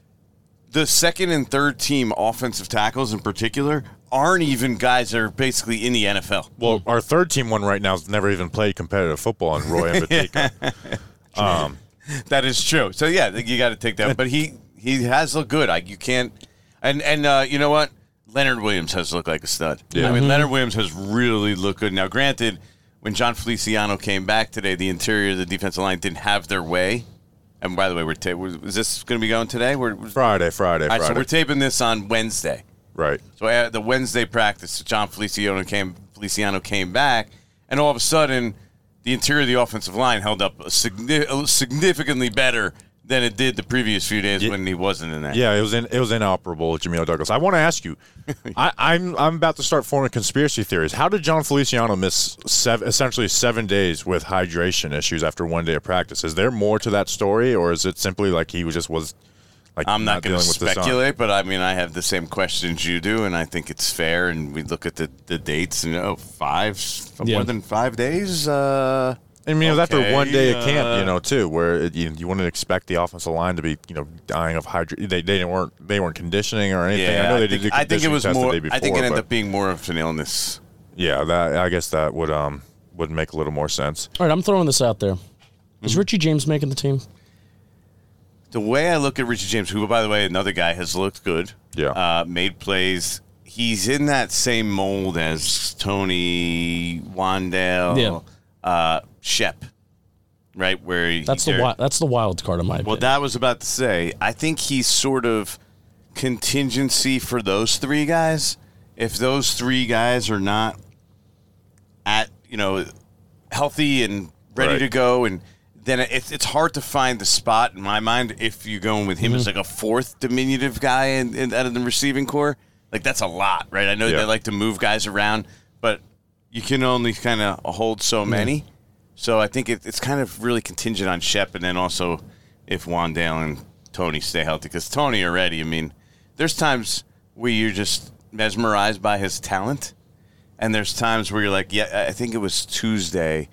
the second and third team offensive tackles in particular aren't even guys that are basically in the N F L. Well, our third team one right now has never even played competitive football, and Roy Invitica. um, That is true. So yeah, you got to take that. But he he has looked good. I, you can't. And and uh, you know what? Leonard Williams has looked like a stud. Yeah. I mean, Leonard Williams has really looked good. Now, granted, when John Feliciano came back today, the interior of the defensive line didn't have their way And by the way, we're ta- is this going to be going today? We're Friday, Friday, all right, Friday. so we're taping this on Wednesday. Right. So at the Wednesday practice, John Feliciano came Feliciano came back, and all of a sudden, the interior of the offensive line held up signi- significantly better than it did the previous few days yeah. when he wasn't in there. Yeah, it was in, it was inoperable, Jamil Douglas. I want to ask you, I, I'm I'm about to start forming conspiracy theories. How did John Feliciano miss seven, essentially seven days with hydration issues after one day of practice? Is there more to that story, or is it simply like he was just was like I'm not, not going to dealing with the sun? speculate, but I mean, I have the same questions you do, and I think it's fair. And we look at the, the dates, and oh, five, Yeah. more than five days. Uh, I mean, it was after okay, one day of uh, camp, you know, too, where it, you, you wouldn't expect the offensive line to be, you know, dying of hydration. They, they weren't they weren't conditioning or anything. Yeah, I know they I think, did the I think it conditioning was test more. the day before, I think it ended but up being more of an illness. yeah, that I guess that would um would make a little more sense. All right, I'm throwing this out there. Is Mm-hmm. Richie James making the team? The way I look at Richie James, who, by the way, another guy has looked good. Yeah. Uh, made plays. He's in that same mold as Tony, Wandale, Yeah. uh, Shep, right? Where he, That's the they're- wi- that's the wild card in my Well, opinion. that was about to say. I think he's sort of contingency for those three guys. If those three guys are not at, you know, healthy and ready Right. to go, and then it's it's hard to find the spot in my mind if you're going with him Mm-hmm. as like a fourth diminutive guy in, in, out of the receiving core. Like, that's a lot, right? I know Yeah. they like to move guys around, but you can only kind of hold so many. So I think it, it's kind of really contingent on Shep, and then also if Wandale and Tony stay healthy. Because Tony already, I mean, there's times where you're just mesmerized by his talent, and there's times where you're like, yeah, I think it was Tuesday,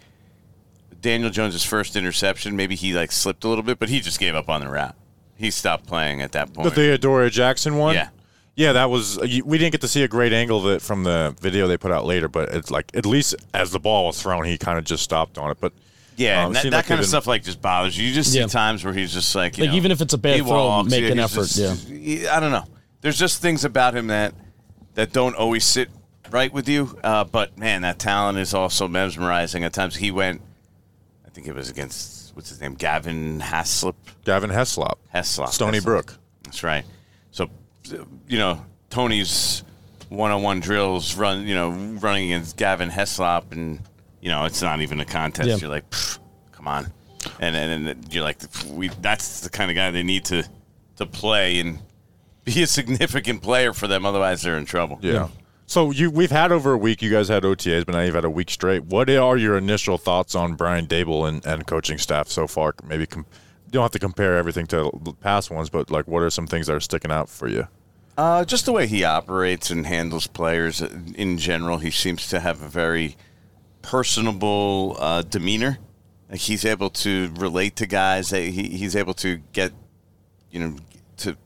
Daniel Jones' first interception, maybe he like slipped a little bit, but he just gave up on the route. He stopped playing at that point. The Theodora Jackson one? Yeah. Yeah, that was. We didn't get to see a great angle of it from the video they put out later, but it's like at least as the ball was thrown, he kind of just stopped on it. But Yeah, um, and it that, seemed that like kind they of didn't- stuff like just bothers you. You just see Yeah. times where he's just like, you Like, know, even if it's a bad he throw, walks, make yeah, an he's effort, just- I don't know. There's just things about him that that don't always sit right with you. Uh, but man, that talent is also mesmerizing. At times, he went. I think it was against what's his name, Gavin Haslip. Gavin Heslop, Heslop. Stony Heslop. Brook. That's right. So, you know, Tony's one-on-one drills run, you know, running against Gavin Heslop, and you know, it's not even a contest. Yeah. You're like, "Pfft, come on, and, and and you're like, we. That's the kind of guy they need to to play and be a significant player for them. Otherwise, they're in trouble. Yeah. So you, we've had over a week. You guys had O T As, but now you've had a week straight. What are your initial thoughts on Brian Dable and, and coaching staff so far? Maybe com- you don't have to compare everything to the past ones, but like, what are some things that are sticking out for you? Uh, just the way he operates and handles players in general. He seems to have a very personable uh, demeanor. Like, he's able to relate to guys. He, he's able to get, you know, to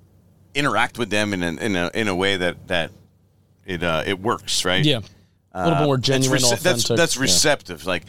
interact with them in a, in a in a way that that it uh, it works, right? Yeah. A little more Uh, genuine, that's, rece- that's, authentic. that's Yeah. receptive. Like,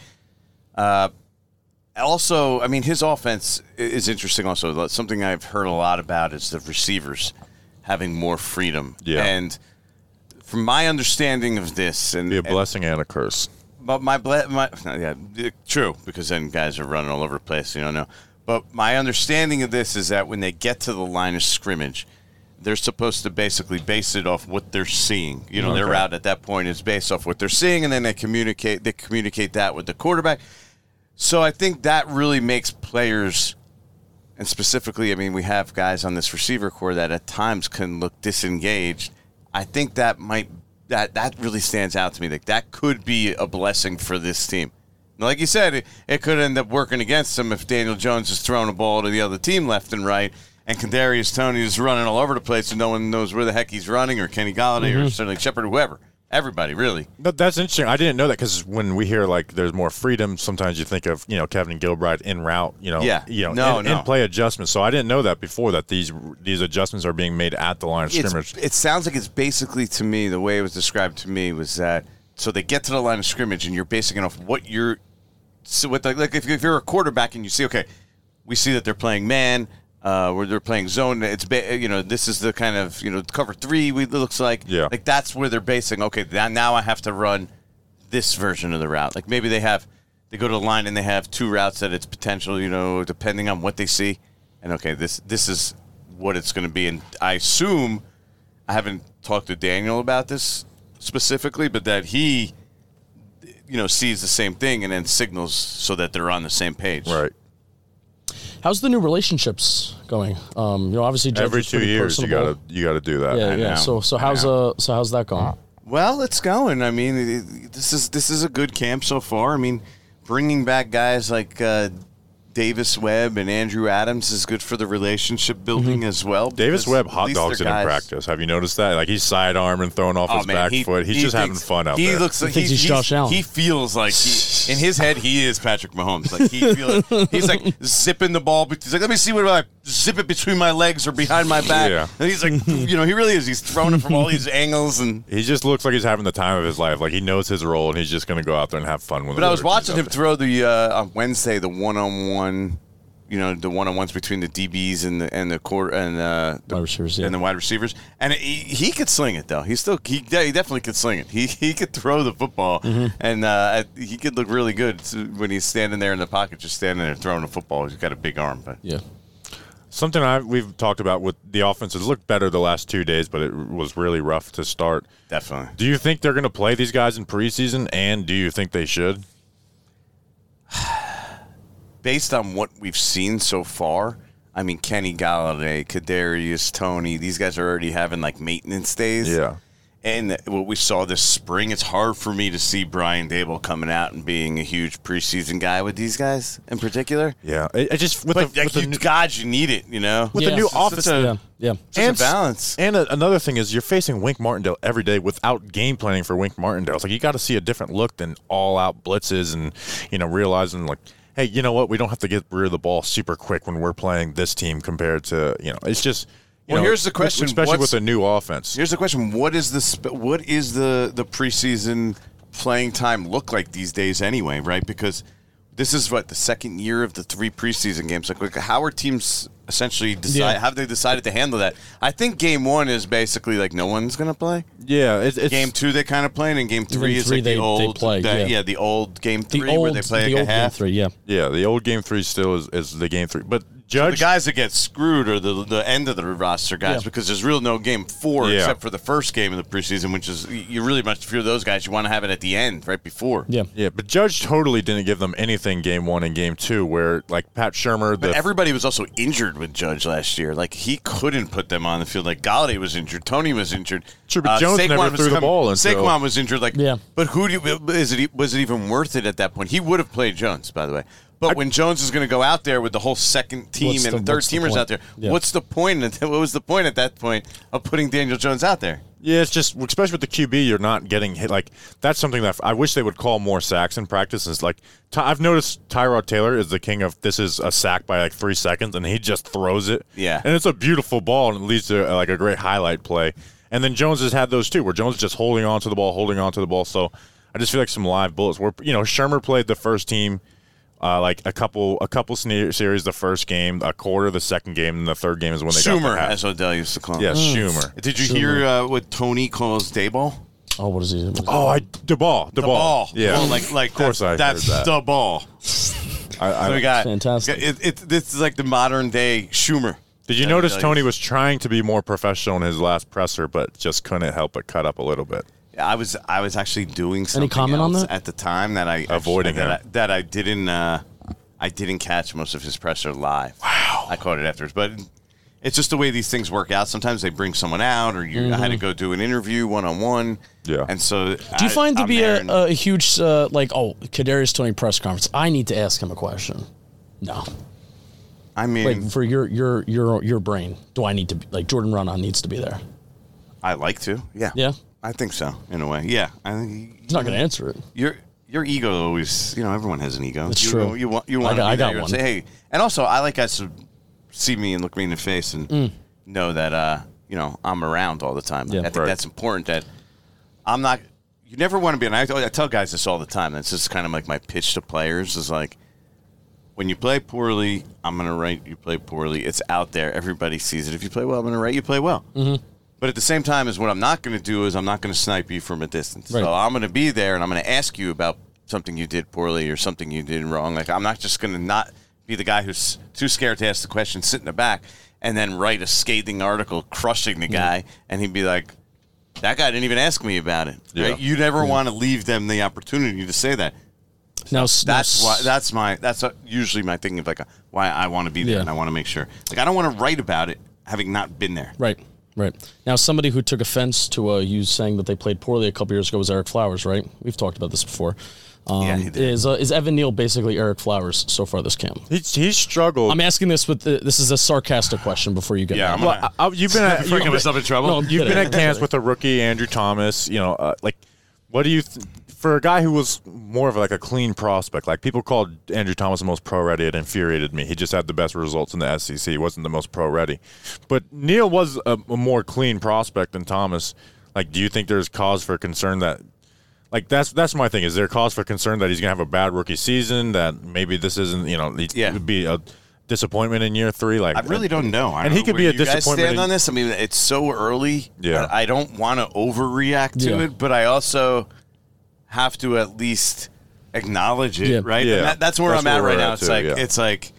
uh, also, I mean, his offense is interesting. Also, something I've heard a lot about is the receivers having more freedom. Yeah. And from my understanding of this, and Be a blessing and a curse. but my, ble- my yeah, true, because then guys are running all over the place. You don't know. But my understanding of this is that when they get to the line of scrimmage, they're supposed to basically base it off what they're seeing. You know, their Okay. route at that point is based off what they're seeing, and then they communicate. They communicate that with the quarterback. So I think that really makes players, and specifically, I mean, we have guys on this receiver core that at times can look disengaged. I think that might that that really stands out to me. Like, that could be a blessing for this team. Now, like you said, it, it could end up working against them if Daniel Jones is throwing a ball to the other team left and right, and Kadarius Toney is running all over the place, and no one knows where the heck he's running, or Kenny Golladay, Mm-hmm. or Sterling Shepard, or whoever. Everybody, really. But that's interesting. I didn't know that because when we hear like there's more freedom, sometimes you think of you know Kevin Gilbride in route, you know, Yeah. you know, No, in, no. in play adjustments. So I didn't know that before that these these adjustments are being made at the line of scrimmage. It's, it sounds like it's basically, to me, the way it was described to me was that so they get to the line of scrimmage and you're basing it off what you're so with the, like if, if you're a quarterback and you see, okay, we see that they're playing man, uh, where they're playing zone. It's ba- you know this is the kind of you know cover three. We, it looks like Yeah. like that's where they're basing. Okay, now now I have to run this version of the route. Like maybe they have they go to the line and they have two routes that it's potential, you know, depending on what they see. And, okay, this this is what it's going to be. And I assume, I haven't talked to Daniel about this specifically, but that he, you know, sees the same thing and then signals so that they're on the same page. Right. How's the new relationships going? Um, you know, obviously Judge Every was two pretty years, you personable. gotta you gotta do that. Yeah, I yeah. know. So, so I how's know. uh, so how's that going? Well, it's going. I mean, it, this is this is a good camp so far. I mean, bringing back guys like uh, Davis Webb and Andrew Adams is good for the relationship building as well. Davis because Webb at hot least dogs they're in guys- practice. Have you noticed that? Like he's sidearm and throwing off Oh, his man, back he- foot. He's he just having thinks- fun out he there. Looks like thinks he's Josh Allen. He feels like he, in his head he is Patrick Mahomes. Like he feels, he's like zipping the ball. He's like, let me see what I zip it between my legs or behind my back. Yeah. And he's like, you know, he really is. He's throwing it from all these angles and. He just looks like he's having the time of his life. Like he knows his role and he's just going to go out there and have fun with it. But I was watching him throw the uh, on Wednesday the one on one. You know, the one-on-ones between the D Bs and the and the quarter and uh, the Wide receivers, yeah. and the wide receivers, and he, he could sling it though. He still he, yeah, he definitely could sling it. He he could throw the football, Mm-hmm. and uh, he could look really good when he's standing there in the pocket, just standing there throwing the football. He's got a big arm, but Yeah. Something I we've talked about with the offense has looked better the last two days, but it was really rough to start. definitely. Do you think they're going to play these guys in preseason, and do you think they should? Based on what we've seen so far, I mean, Kenny Galladay, Kadarius Toney, these guys are already having like maintenance days. Yeah. And what we saw this spring, it's hard for me to see Brian Dable coming out and being a huge preseason guy with these guys in particular. Yeah. I, I just with But the, like, with the you, new, God, you need it, you know? with Yeah. the new It's offense. a- Yeah. Yeah. Just a balance. And a, another thing is you're facing Wink Martindale every day without game planning for Wink Martindale. It's like you got to see a different look than all out blitzes and, you know, realizing like, hey, you know what? We don't have to get rid of the ball super quick when we're playing this team compared to, you know, it's just. You Well, know, here's the question. especially What's- with a new offense. Here's the question: What is the sp- what is the the preseason playing time look like these days anyway? Right, because this is what the second year of the three preseason games. Like, like how are teams essentially decide? Yeah. How have they decided to handle that? I think game one is basically like no one's going to play. Yeah, it's, it's Game two they kind of play, and game three is three like they- the they old play, that- yeah. yeah, the old game The three old, where they play the like old a half. game three, yeah. Yeah, the old game three still is, is the game three, but The Judge. guys that get screwed are the the end of the roster guys Yeah. because there's real no game four Yeah. except for the first game of the preseason, which is you really much fear those guys. You want to have it at the end, right before. Yeah. yeah, but Judge totally didn't give them anything game one and game two, where like Pat Shermer, the But everybody was also injured with Judge last year. Like he couldn't put them on the field. Like Galladay was injured, Tony was injured. Sure, but Jones Saquon never was threw the coming- ball until- Saquon was injured. Like, Yeah. But who do you, is it? Was it even worth it at that point? He would have played Jones, by the way. But when Jones is going to go out there with the whole second team What's and the- the third what's the teamers point? out there, Yeah. what's the point? What was the point at that point of putting Daniel Jones out there? Yeah, it's just especially with the Q B, you're not getting hit. Like that's something that I wish they would call more sacks in practice. Is like Ty- I've noticed Tyrod Taylor is the king of this is a sack by like three seconds, and he just throws it. Yeah. and it's a beautiful ball, and it leads to uh, like a great highlight play. And then Jones has had those too, where Jones is just holding on to the ball, holding on to the ball. So I just feel like some live bullets. Where you know Shermer played the first team. Uh, like a couple, a couple sne- series the first game, a quarter the second game, and the third game is when they got Schumer, the hat. as Odell used to call him. Yeah, Schumer. Did you hear uh, what Tony calls Dayball? Oh, what is he? What is Oh, I the ball, the, The ball. ball. Yeah, Well, like, like of course that's, I that's heard that. the ball. I, I, So we got Fantastic. It, it, this is like the modern day Schumer. Did you That notice Odell Tony used- was trying to be more professional in his last presser, but just couldn't help but cut up a little bit? I was I was actually doing something comment on else that? at the time that I Avoiding that him. I, that I didn't uh, I didn't catch most of his presser live. Wow, I caught it afterwards, but it's just the way these things work out. Sometimes they bring someone out, or you I had to go do an interview one on one. Yeah. and so Do you find to be a, a huge uh, like oh Kadarius Toney press conference? I need to ask him a question. No, I mean, like for your your your your brain, do I need to be, like Jordan Run-On needs to be there? I like to. Yeah, Yeah, I think so in a way. Yeah, I think he's not going to answer it. your your ego always, you know, everyone has an ego. That's you, true. You want you I want got- to I be there got and one. say, hey, and also I like guys to see me and look me in the face and Mm. know that uh, you know I'm around all the time. Yeah. I think Right. that's important. That I'm not. You never want to be. And I, I tell guys this all the time. That's just kind of like my pitch to players is like, when you play poorly, I'm going to write you play poorly. It's out there. Everybody sees it. If you play well, I'm going to write you play well. Mm-hmm. But at the same time, is what I'm not going to do is I'm not going to snipe you from a distance. Right. So I'm going to be there and I'm going to ask you about something you did poorly or something you did wrong. Like, I'm not just going to not be the guy who's too scared to ask the question, sit in the back, and then write a scathing article crushing the guy, mm. and he'd be like, that guy didn't even ask me about it. Yeah. Right? You never yeah. want to leave them the opportunity to say that. Now, that's now, why. That's my. That's a, usually my thing of like a, why I want to be there, yeah. and I want to make sure. Like, I don't want to write about it having not been there. Right, right. Now, somebody who took offense to uh, you saying that they played poorly a couple years ago was Eric Flowers, right? We've talked about this before. Um, yeah, he did. Is uh, is Evan Neal basically Eric Flowers so far this camp? He's, he's struggled. I'm asking this with the, this is a sarcastic question before you get. Yeah, there. I'm gonna, well, I, you've been at, before I get myself in trouble. No, You've been at camps with a rookie, Andrew Thomas. You know, uh, like, what do you th- for a guy who was more of like a clean prospect? Like, people called Andrew Thomas the most pro-ready. It infuriated me. He just had the best results in the S E C. He wasn't the most pro-ready, but Neal was a, a more clean prospect than Thomas. Like, do you think there's cause for concern that? Like, that's that's my thing. Is there cause for concern that he's going to have a bad rookie season, that maybe this isn't, you know, it yeah. would be a disappointment in year three? Like, I really don't know. I and don't he know could be a where you guys disappointment stand in- on this. I mean, it's so early. Yeah. I don't want to overreact to Yeah. it, but I also have to at least acknowledge it, Yeah. right? Yeah. And that, that's where That's I'm at where right we're now. at It's too, like yeah. it's like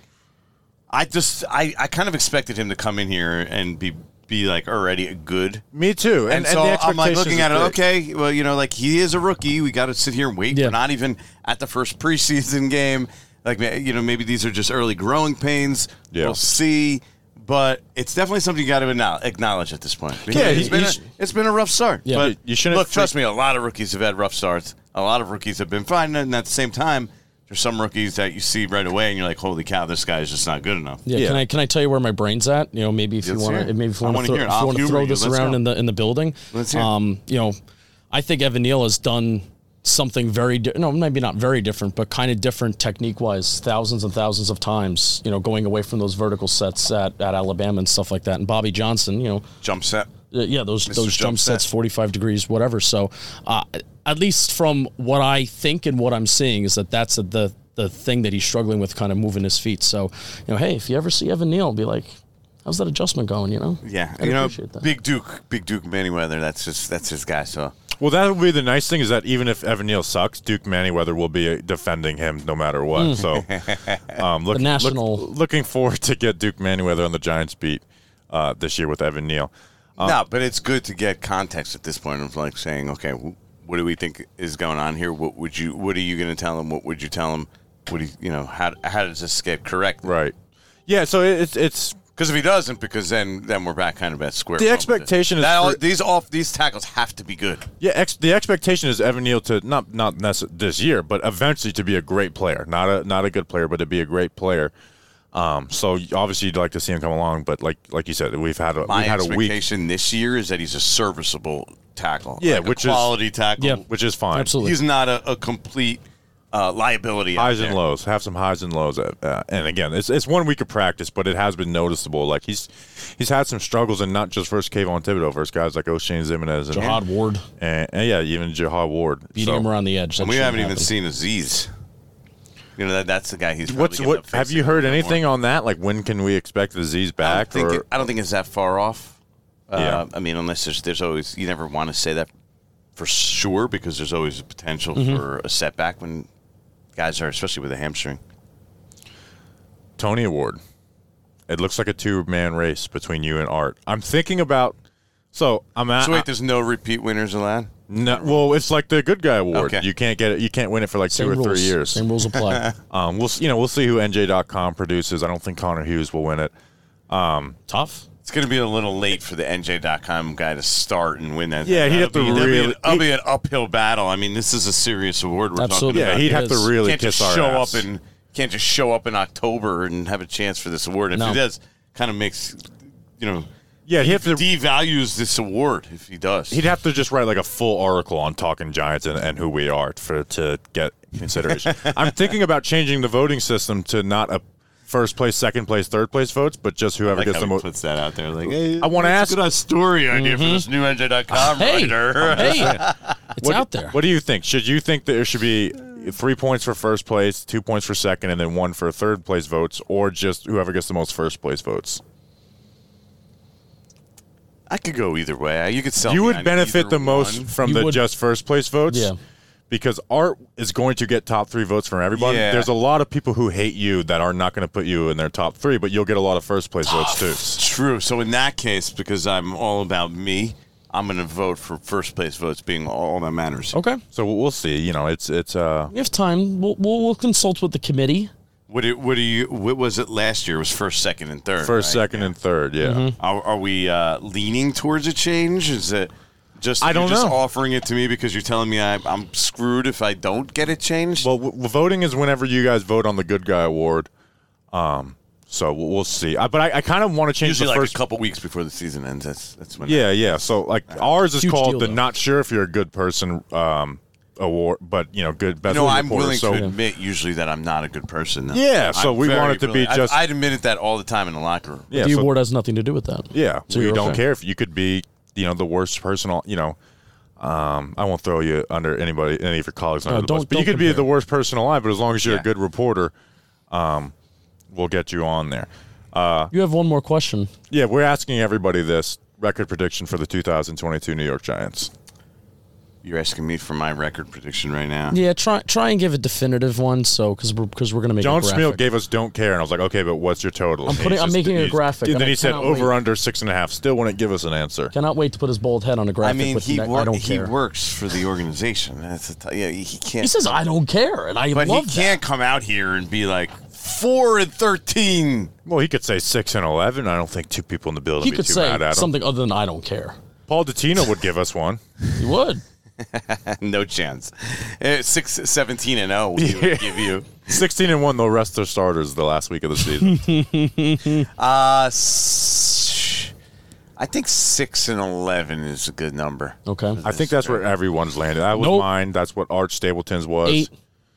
I just I, I kind of expected him to come in here and be be like already good. Me too. And, And, so and the I'm like expectations looking at it, is big. okay, well, you know, like he is a rookie. We got to sit here and wait. Yeah. We're not even at the first preseason game. Like, you know, maybe these are just early growing pains. Yeah. We'll see. But it's definitely something you got to acknowledge at this point. Yeah, it's he- been, he a, sh- it's been a rough start. Yeah. But You shouldn't look, freak- trust me, a lot of rookies have had rough starts. A lot of rookies have been fine. And at the same time, there's some rookies that you see right away and you're like, holy cow, this guy is just not good enough. Yeah, Yeah. can I can I tell you where my brain's at? You know, maybe if Let's you want hear to it. maybe if you I want wanna to hear it. if you I'll want to humor throw you. this Let's around go. in the in the building. Let's hear it. um, you know, I think Evan Neal has done something very di- no, maybe not very different, but kind of different technique wise, thousands and thousands of times. You know, going away from those vertical sets at, at Alabama and stuff like that. And Bobby Johnson, you know, Jump set. Uh, yeah, those Mister those jump Jump sets, Set. forty-five degrees, whatever. So, uh, at least from what I think and what I'm seeing is that that's a, the the thing that he's struggling with, kind of moving his feet. So, you know, hey, if you ever see Evan Neal, be like, how's that adjustment going? You know? Yeah. I'd you know, appreciate that. Big Duke, Big Duke Manyweather, that's just that's his guy. So Well, that would be the nice thing, is that even if Evan Neal sucks, Duke Manyweather will be uh, defending him no matter what. So, um, look, The national- look- looking forward to get Duke Manyweather on the Giants beat uh, this year with Evan Neal. no, but it's good to get context at this point of like saying, okay, wh- what do we think is going on here? What would you? What are you going to tell him? What would you tell him? What do you, you know? How how does this get corrected? Right. Yeah. So it- it's it's Because if he doesn't, because then then we're back kind of at square. The one with it. expectation is That all- for- these off these tackles have to be good. yeah. Ex- the expectation is Evan Neal to not not necess- this year, but eventually to be a great player. Not a not a good player, but to be a great player. Um, so obviously you'd like to see him come along, but like like you said, we've had a, My we've had a week, expectation this year is that he's a serviceable tackle. Yeah, like a which is- quality tackle. Yeah. which is fine. Absolutely. He's not a, a complete uh, liability. out Highs there. and lows. Have some highs and lows. Uh, uh, and again, it's it's one week of practice, but it has been noticeable. Like he's he's had some struggles, and not just versus Kayvon Thibodeau, versus guys like O'Shane Zimenez and, Jahad Ward and, and yeah, even Jahad Ward. beating So, him around the edge. That And we shouldn't haven't even happen. seen Aziz. You know that that's the guy he's. probably What's gonna what? face Have it you a heard little anything more. on that? Like when can we expect Aziz I back? don't, think Or it, I don't think it's that far off. Uh, Yeah. I mean, unless there's there's always you never want to say that for sure because there's always a potential Mm-hmm. for a setback when guys are, especially with a hamstring. Tony Award. It looks like a two man race between you and Art. I'm thinking about. So I'm at. So wait, there's no repeat winners allowed. no, well, it's like the good guy award. Okay. You can't get it. You can't win it for like Same two or rules. three years. Same rules apply. Um, we'll s- you know we'll see who N J dot com produces. I don't think Connor Hughes will win it. Tough. It's going to be a little late for the N J dot com guy to start and win that. Yeah, he'd That'll have to be, that'll be really- an- That'll be an uphill battle. I mean, this is a serious award we're Absolutely. talking Yeah, about. he'd have It to is. really can't kiss just our show ass. up and can't just show up in October and have a chance for this award. If No. he does, kind of makes you know Yeah, he'd have to. devalues this award if he does. He'd have to just write like a full article on Talking Giants and, and who we are for to get consideration. I'm thinking about changing the voting system to not a first place, second place, third place votes, but just whoever like gets how the he most. puts that out there. Like, hey, I wanna that's ask- a good story idea for this new N J dot com Hey, writer. hey, it's What, out there. What do you think? Should you think that there should be three points for first place, two points for second, and then one for third place votes, or just whoever gets the most first place votes? I could go either way. You could sell. You me would on benefit either the most one. from You the would- just first place votes. Yeah. because Art is going to get top three votes from everybody. Yeah. There's a lot of people who hate you that are not going to put you in their top three, but you'll get a lot of first place votes too. True. So in that case, because I'm all about me, I'm going to vote for first place votes being all that matters. Okay. So we'll see. You know, it's it's uh. We have time. We'll, we'll, we'll consult with the committee. What do, what do you? What was it last year? It was first, second, and third. First, right? second, and third, yeah. Mm-hmm. Are, are we uh, leaning towards a change? Is it just I don't you're just know. offering it to me because you're telling me I, I'm screwed if I don't get it changed? Well, w- voting is whenever you guys vote on the Good Guy Award. Um, so we'll, we'll see. I, but I, I kind of want to change Usually the like first. a couple weeks before the season ends. That's that's when. Yeah, yeah. So like ours is Huge called deal, the though. Not Sure If You're a Good Person um, award, but you know, good best. No, lead I'm reporter. willing so, to admit usually that I'm not a good person. though. Yeah, so I'm we very want it to be willing- just- I've, I'd admitted that all the time in the locker room. Yeah, the so- award has nothing to do with that. Yeah, So we you're don't okay. care if you could be, you know, the worst person. on- You know, um, I won't throw you under anybody, any of your colleagues under Uh, the don't- bus, but you don't could be compare. the worst person alive. But as long as you're Yeah. a good reporter, um, we'll get you on there. You have one more question. Yeah, we're asking everybody this record prediction for the two thousand twenty-two New York Giants. You're asking me for my record prediction right now. Yeah, try try and give a definitive one. So because we're because we're gonna make John a graphic. Smeal gave us "Don't Care," and I was like, "Okay, but what's your total?" I'm putting- He's I'm making a he's- graphic, And and then I he said cannot over wait. under six and a half. Still wouldn't give us an answer. Cannot wait to put his bold head on a I graphic. mean, with he ne- wor- I don't he care. works for the organization. That's a t- yeah. He can't. He says I don't care, and I but he love can't come out here and be like four and thirteen. Well, he could say six and eleven. I don't think two people in the building that. He would be could too say mad at him. something other than I don't care. Paul Dottino would give us one. He would. No chance. Eh, Six, seventeen and zero. We Yeah. would give you. Sixteen and one. They'll rest their starters the last week of the season. Uh, s- I think six and eleven is a good number. Okay. I think that's where everyone's landed. That was Nope. mine. That's what Arch Stapleton's was. Eight.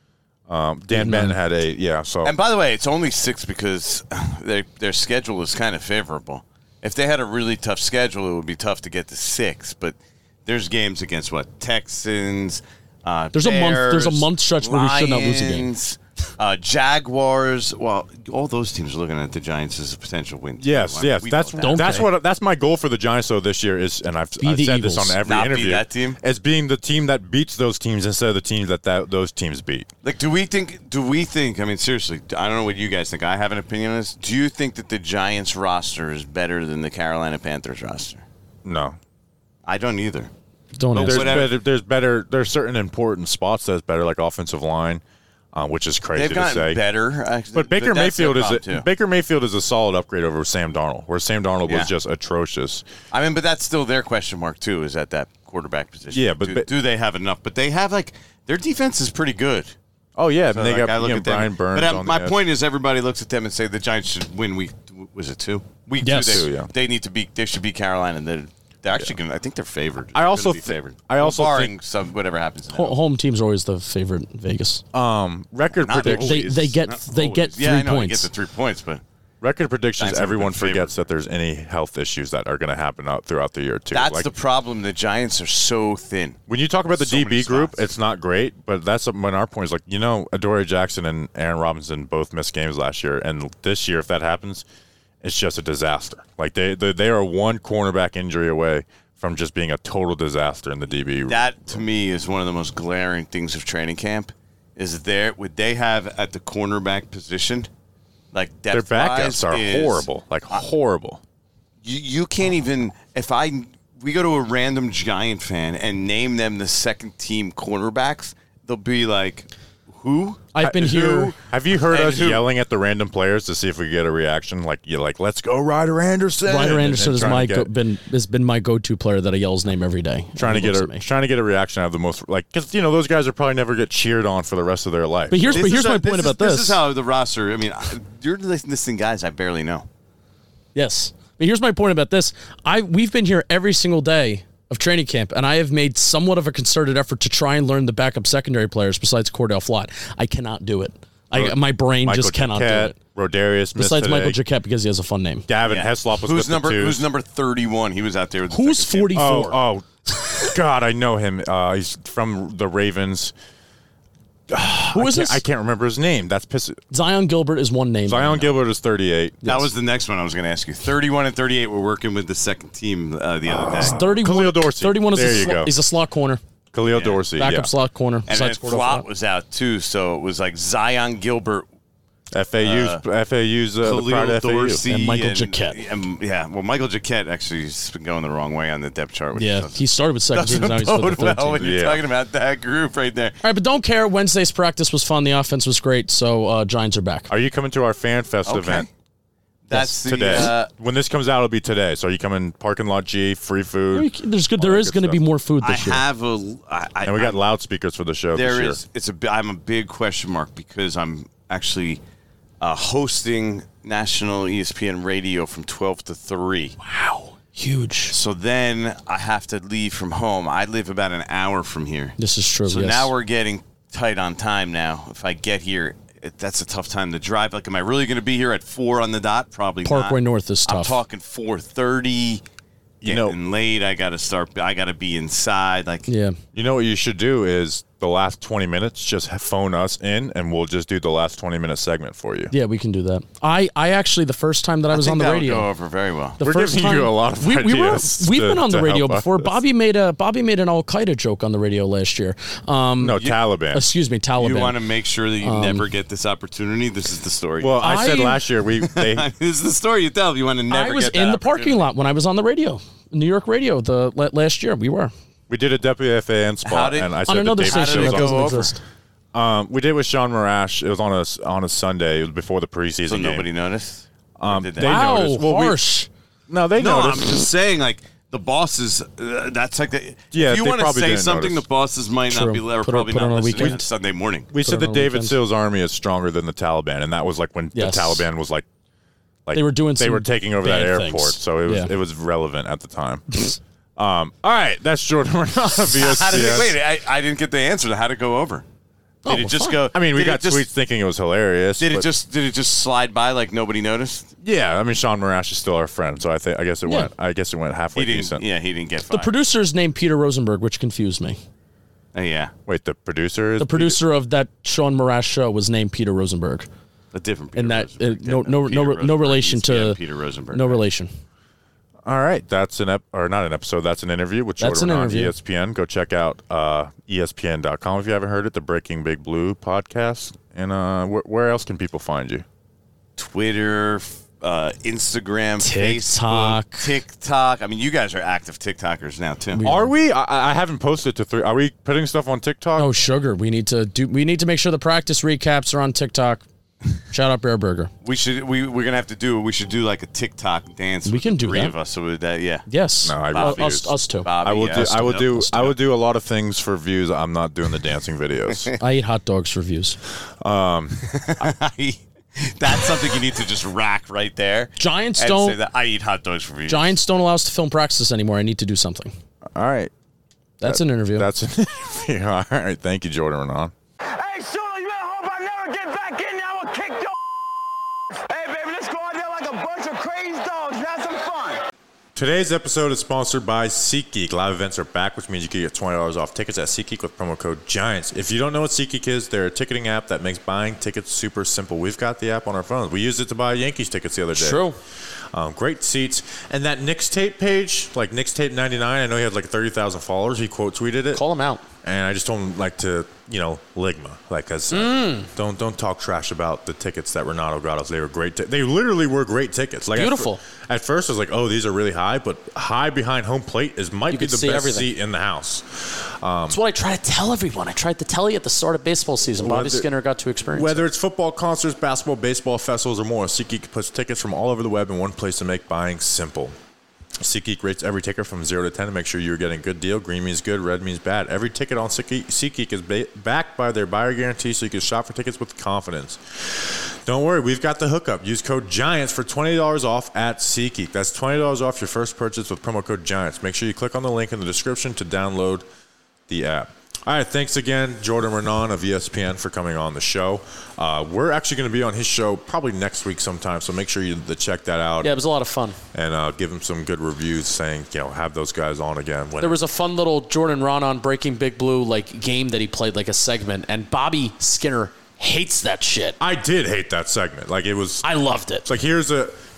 Um, Dan Eight, Benton nine. had eight. Yeah. So And by the way, it's only six because their their schedule is kind of favorable. If they had a really tough schedule, it would be tough to get to six. But there's games against what Texans. Uh, There's a month- there's a Bears, month stretch where we should not lose a game. Lions, Uh, Jaguars. Well, all those teams are looking at the Giants as a potential win. too. yes, I mean, yes. we That's know that. Don't that's care. what that's my goal for the Giants though this year is, and I've, Be I've the said this Eagles. on every Not be interview. that team? As being the team that beats those teams instead of the teams that, that those teams beat. Like, do we think? Do we think? I mean, seriously, I don't know what you guys think. I have an opinion on this. Do you think that the Giants roster is better than the Carolina Panthers roster? No. I don't either. Don't There's answer. whatever. better, there's better. There's certain important spots that's better, like offensive line, uh, which is crazy They've to gotten say. better, uh, But Baker that's their Mayfield is a, problem, too. Baker Mayfield is a solid upgrade over Sam Darnold, where Sam Darnold Yeah. was just atrocious. I mean, but that's still their question mark too. Is at that quarterback position? Yeah, but do, ba- do they have enough? But they have like their defense is pretty good. Oh yeah, So, and they like, got I look you know, at them. Brian Burns. But um, on my the edge. point is, everybody looks at them and say the Giants should win week. Was it two? Week Yes. two. They, Two, yeah. they need to beat. They should beat Carolina. And they're, they're actually going. to I think they're favored. I They're also gonna be thi- favored. I also barring think- some whatever happens. in Ho- that. home teams are always the favorite in Vegas. um, record Not predictions. They- always. they get- Not they get always. yeah, three I know, they points. get the three points, but Record predictions. Giants have Everyone been favored. forgets that there's any health issues that are going to happen out throughout the year too. that's Like, the problem. The Giants are so thin. when you talk about the So D many B group, spots. it's not great, but that's when our point is like, you know, Adoree Jackson and Aaron Robinson both missed games last year, and this year, if that happens, it's just a disaster. Like they they, they are one cornerback injury away from just being a total disaster in the D B. That to me is one of the most glaring things of training camp. Is there would they have at the cornerback position, like Their depth-wise backups are is- horrible, like horrible. You, you can't even if I we go to a random Giant fan and name them the second team cornerbacks, they'll be like, who? I've been Who? here. Have you heard And us who? yelling at the random players to see if we get a reaction? Like you're like, let's go, Ryder Anderson. Ryder And- Anderson and is trying my to go, get- been has been my go-to player that I yell his name every day. trying to He get looks a at me. trying to get a reaction out of the most like because you know those guys are probably never get cheered on for the rest of their life. But here's This but here's is my a- point this about is, this. This is how the roster. I mean, I- you're listing guys I barely know. Yes. But here's my point about this. I we've been here every single day of training camp, and I have made somewhat of a concerted effort to try and learn the backup secondary players besides Cordell Flott. I cannot do it. I, my brain Michael just cannot Jacquet, do it. Rodarius missed Besides Michael today. Jacquet because he has a fun name. Gavin Yeah. Heslop was who's with number the twos. Who's number thirty-one? He was out there with the Who's second team. forty-four? Oh, oh, God, I know him. Uh, he's from the Ravens. Who is I this? can't, I can't remember his name. That's piss. Zion Gilbert is one name. Zion Gilbert is thirty-eight. That was the next one I was going to ask you. thirty-one and thirty-eight were working with the second team uh, the other day. thirty-one, Khalil Dorsey. thirty-one is There a you slot, go. he's a slot corner. Khalil Yeah. Dorsey. Backup yeah. slot corner. And Side then scored off Flott that. was out too, so it was like Zion Gilbert, F A U's Uh, F A U's uh, the pride Khalil of F A U. Dorsey, And Michael and- Jacquet. and- yeah, well, Michael Jacquet actually has been going the wrong way on the depth chart. Which Yeah, doesn't- he started with second team. Now he's doesn't with the bode third well team. when you're Yeah. talking about that group right there. All right, but don't care. Wednesday's practice was fun. The offense was great. So uh, Giants are back. Are you coming to our Fan Fest Okay. event That's the, today? Uh, When this comes out, it'll be today. So are you coming parking lot G, free food? There's good. all There that is good going to be stuff. more food I this year. have a. I, I, And we got I'm- loudspeakers for the show There this year. is. It's a. bi- I'm a big question mark because I'm actually uh, hosting national E S P N radio from twelve to three. Wow, huge. So then I have to leave from home. I live about an hour from here. This is true. So yes. now we're getting tight on time now. If I get here, it, that's a tough time to drive. Like, am I really going to be here at four on the dot? Probably Parkway not. North is I'm tough. talking four thirty. You know- Getting late. I got to start. I got to be inside. Like, Yeah. You know what you should do is the last twenty minutes, just ha- phone us in, and we'll just do the last twenty minute segment for you. Yeah, we can do that. I, I actually, the first time that I was I think on the that radio. would go over very well. The We're first giving time, you a lot of we, we were, ideas We've to- been on the to radio help before. us. Bobby made a Bobby made an Al Qaeda joke on the radio last year. Um, No, Taliban. excuse me, Taliban. You want to make sure that you never get this opportunity. This is the story. Well, I, said I- last year we they this is the story you tell. You want to never. I was get that in the parking opportunity. lot when I was on the radio, New York radio, the la- last year. We were we did a W F A N How spot, did- and I on said another that David station did that it Sills go doesn't over? exist. Um, we did with Sean Marash. It was on a on a Sunday. It was before the preseason So game. nobody noticed. Um, Or did they they? Wow, noticed. Well, we- harsh. No, they No, I'm noticed. just saying, like the bosses. Uh, that's like the. Yeah, if you they want to probably say didn't something, notice. the bosses might True. not be or Put it- probably put it not on a listening weekend. on Sunday morning. we Put said it the on a David weekend. Sills army is stronger than the Taliban, and that was like when Yes. the Taliban was like, like They were doing they some were taking over that bad airport, things. so it was Yeah. it was relevant at the time. um, all right, that's Jordan Renata of E S P N. How did it, wait, I, I didn't get the answer to how to go over. Did Oh, it well, just fine. go? I mean, we did got it just, tweets thinking it was hilarious. Did it but- just? Did it just slide by like nobody noticed? Yeah, I mean, Sean Marash is still our friend, so I think I guess it Yeah. went. I guess it went halfway He didn't. decent. Yeah, he didn't get The fired. producer's named Peter Rosenberg, which confused me. Uh, yeah, Wait, the producer is The producer of that Sean Marash show was named Peter Rosenberg, a different. Peter and that uh, Rosenberg. no Yeah, no Peter no no Rosenberg, relation E S P N, to Peter Rosenberg. no relation. All right, that's an ep- or not an episode. That's an interview with That's Jordan an on interview. E S P N. Go check out uh, E S P N dot com if you haven't heard it. The Breaking Big Blue podcast. And uh, wh- where else can people find you? Twitter, uh, Instagram, TikTok. Facebook, TikTok. I mean, you guys are active TikTokers now too. Are we? I, I haven't posted to three. Are we putting stuff on TikTok? Oh, sugar. We need to do. We need to make sure the practice recaps are on TikTok. Shout out Bear Burger. We should. We we're gonna have to do. We should do like a TikTok dance. We with can the do three that. of us. So with that, yeah. Yes. No, I Uh, refuse. us, us too. Bobby, I will yeah, do. us I will too. do. Let's do I will it. do a lot of things for views. I'm not doing the dancing videos. I eat hot dogs for views. That's something you need to just rack right there. Giants and don't- say that I eat hot dogs for you. Giants don't allow us to film practice anymore. I need to do something. All right, That's an interview. that's an interview. All right, thank you, Jordan Renan. Hey, Shula, you better hope I never get back in there. I will kick your Hey, baby, let's go out there like a bunch of crazy dogs and have some fun. Today's episode is sponsored by SeatGeek. Live events are back, which means you can get twenty dollars off tickets at SeatGeek with promo code GIANTS. If you don't know what SeatGeek is, they're a ticketing app that makes buying tickets super simple. We've got the app on our phones. We used it to buy Yankees tickets the other day. True. Um, great seats. And that Knicks Tape page, like Knicks Tape ninety-nine, I know he had like thirty thousand followers. He quote tweeted it. Call them out. And I just told him like to, you know, Ligma, like as Mm. don't don't talk trash about the tickets that Renato got us. They were great. T- they literally were great tickets. Like Beautiful. At, fir- at first, I was like, oh, these are really high, but high behind home plate is might You be could the see best everything. seat in the house. That's what I try to tell everyone. I tried to tell you at the start of baseball season. Bobby Whether- Skinner got to experience Whether it's football, concerts, basketball, baseball, festivals, or more, SeatGeek puts tickets from all over the web in one place to make buying simple. SeatGeek rates every ticket from zero to ten to make sure you're getting a good deal. Green means good, red means bad. Every ticket on SeatGeek SeatGeek is ba- backed by their buyer guarantee, so you can shop for tickets with confidence. Don't worry, we've got the hookup. Use code GIANTS for twenty dollars off at SeatGeek. That's twenty dollars off your first purchase with promo code GIANTS. Make sure you click on the link in the description to download the app. All right, thanks again, Jordan Renan of E S P N, for coming on the show. Uh, we're actually going to be on his show probably next week sometime, so make sure you to check that out. Yeah, it was a lot of fun. And uh, give him some good reviews saying, you know, have those guys on again. When There was a fun little Jordan Ronan Breaking Big Blue like game that he played, like a segment, and Bobby Skinner hates that shit. I did hate that segment. Like, it was, I loved it. it's like, here's a,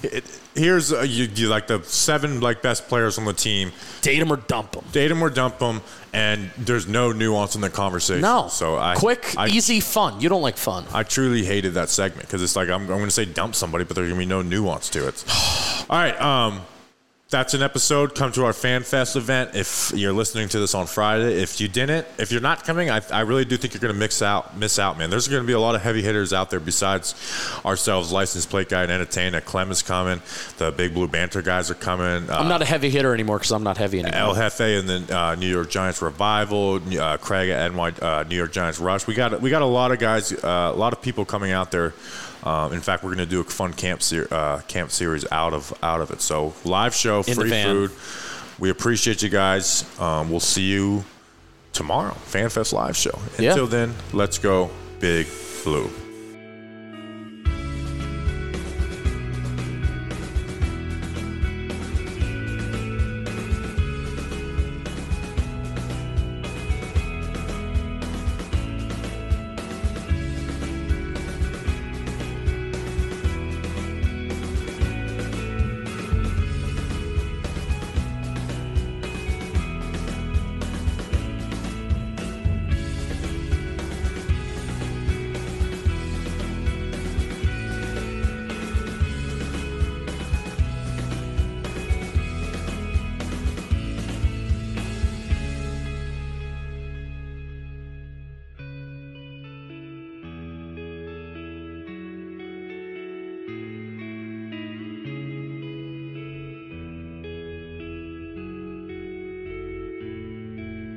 it, here's uh, you, you like the seven like best players on the team. Date them or dump them. Date them or dump them, and there's no nuance in the conversation. No. So I quick, I, easy, fun. You don't like fun. I truly hated that segment because it's like I'm, I'm going to say dump somebody, but there's going to be no nuance to it. All right. Um, That's an episode. Come to our Fan Fest event if you're listening to this on Friday. If you didn't, if you're not coming, I, I really do think you're going to mix out, miss out, man. There's going to be a lot of heavy hitters out there besides ourselves, License Plate Guy and Entertainment. Clem is coming. The Big Blue Banter guys are coming. Uh, I'm not a heavy hitter anymore because I'm not heavy anymore. El Jefe and the uh, New York Giants Revival. Uh, Craig at N Y uh, New York Giants Rush. We got we got a lot of guys, uh, a lot of people coming out there. Um, in fact, we're going to do a fun camp ser- uh, camp series out of out of it. So live show, In free food. We appreciate you guys. Um, we'll see you tomorrow. FanFest live show. Yeah. Until then, let's go Big Blue.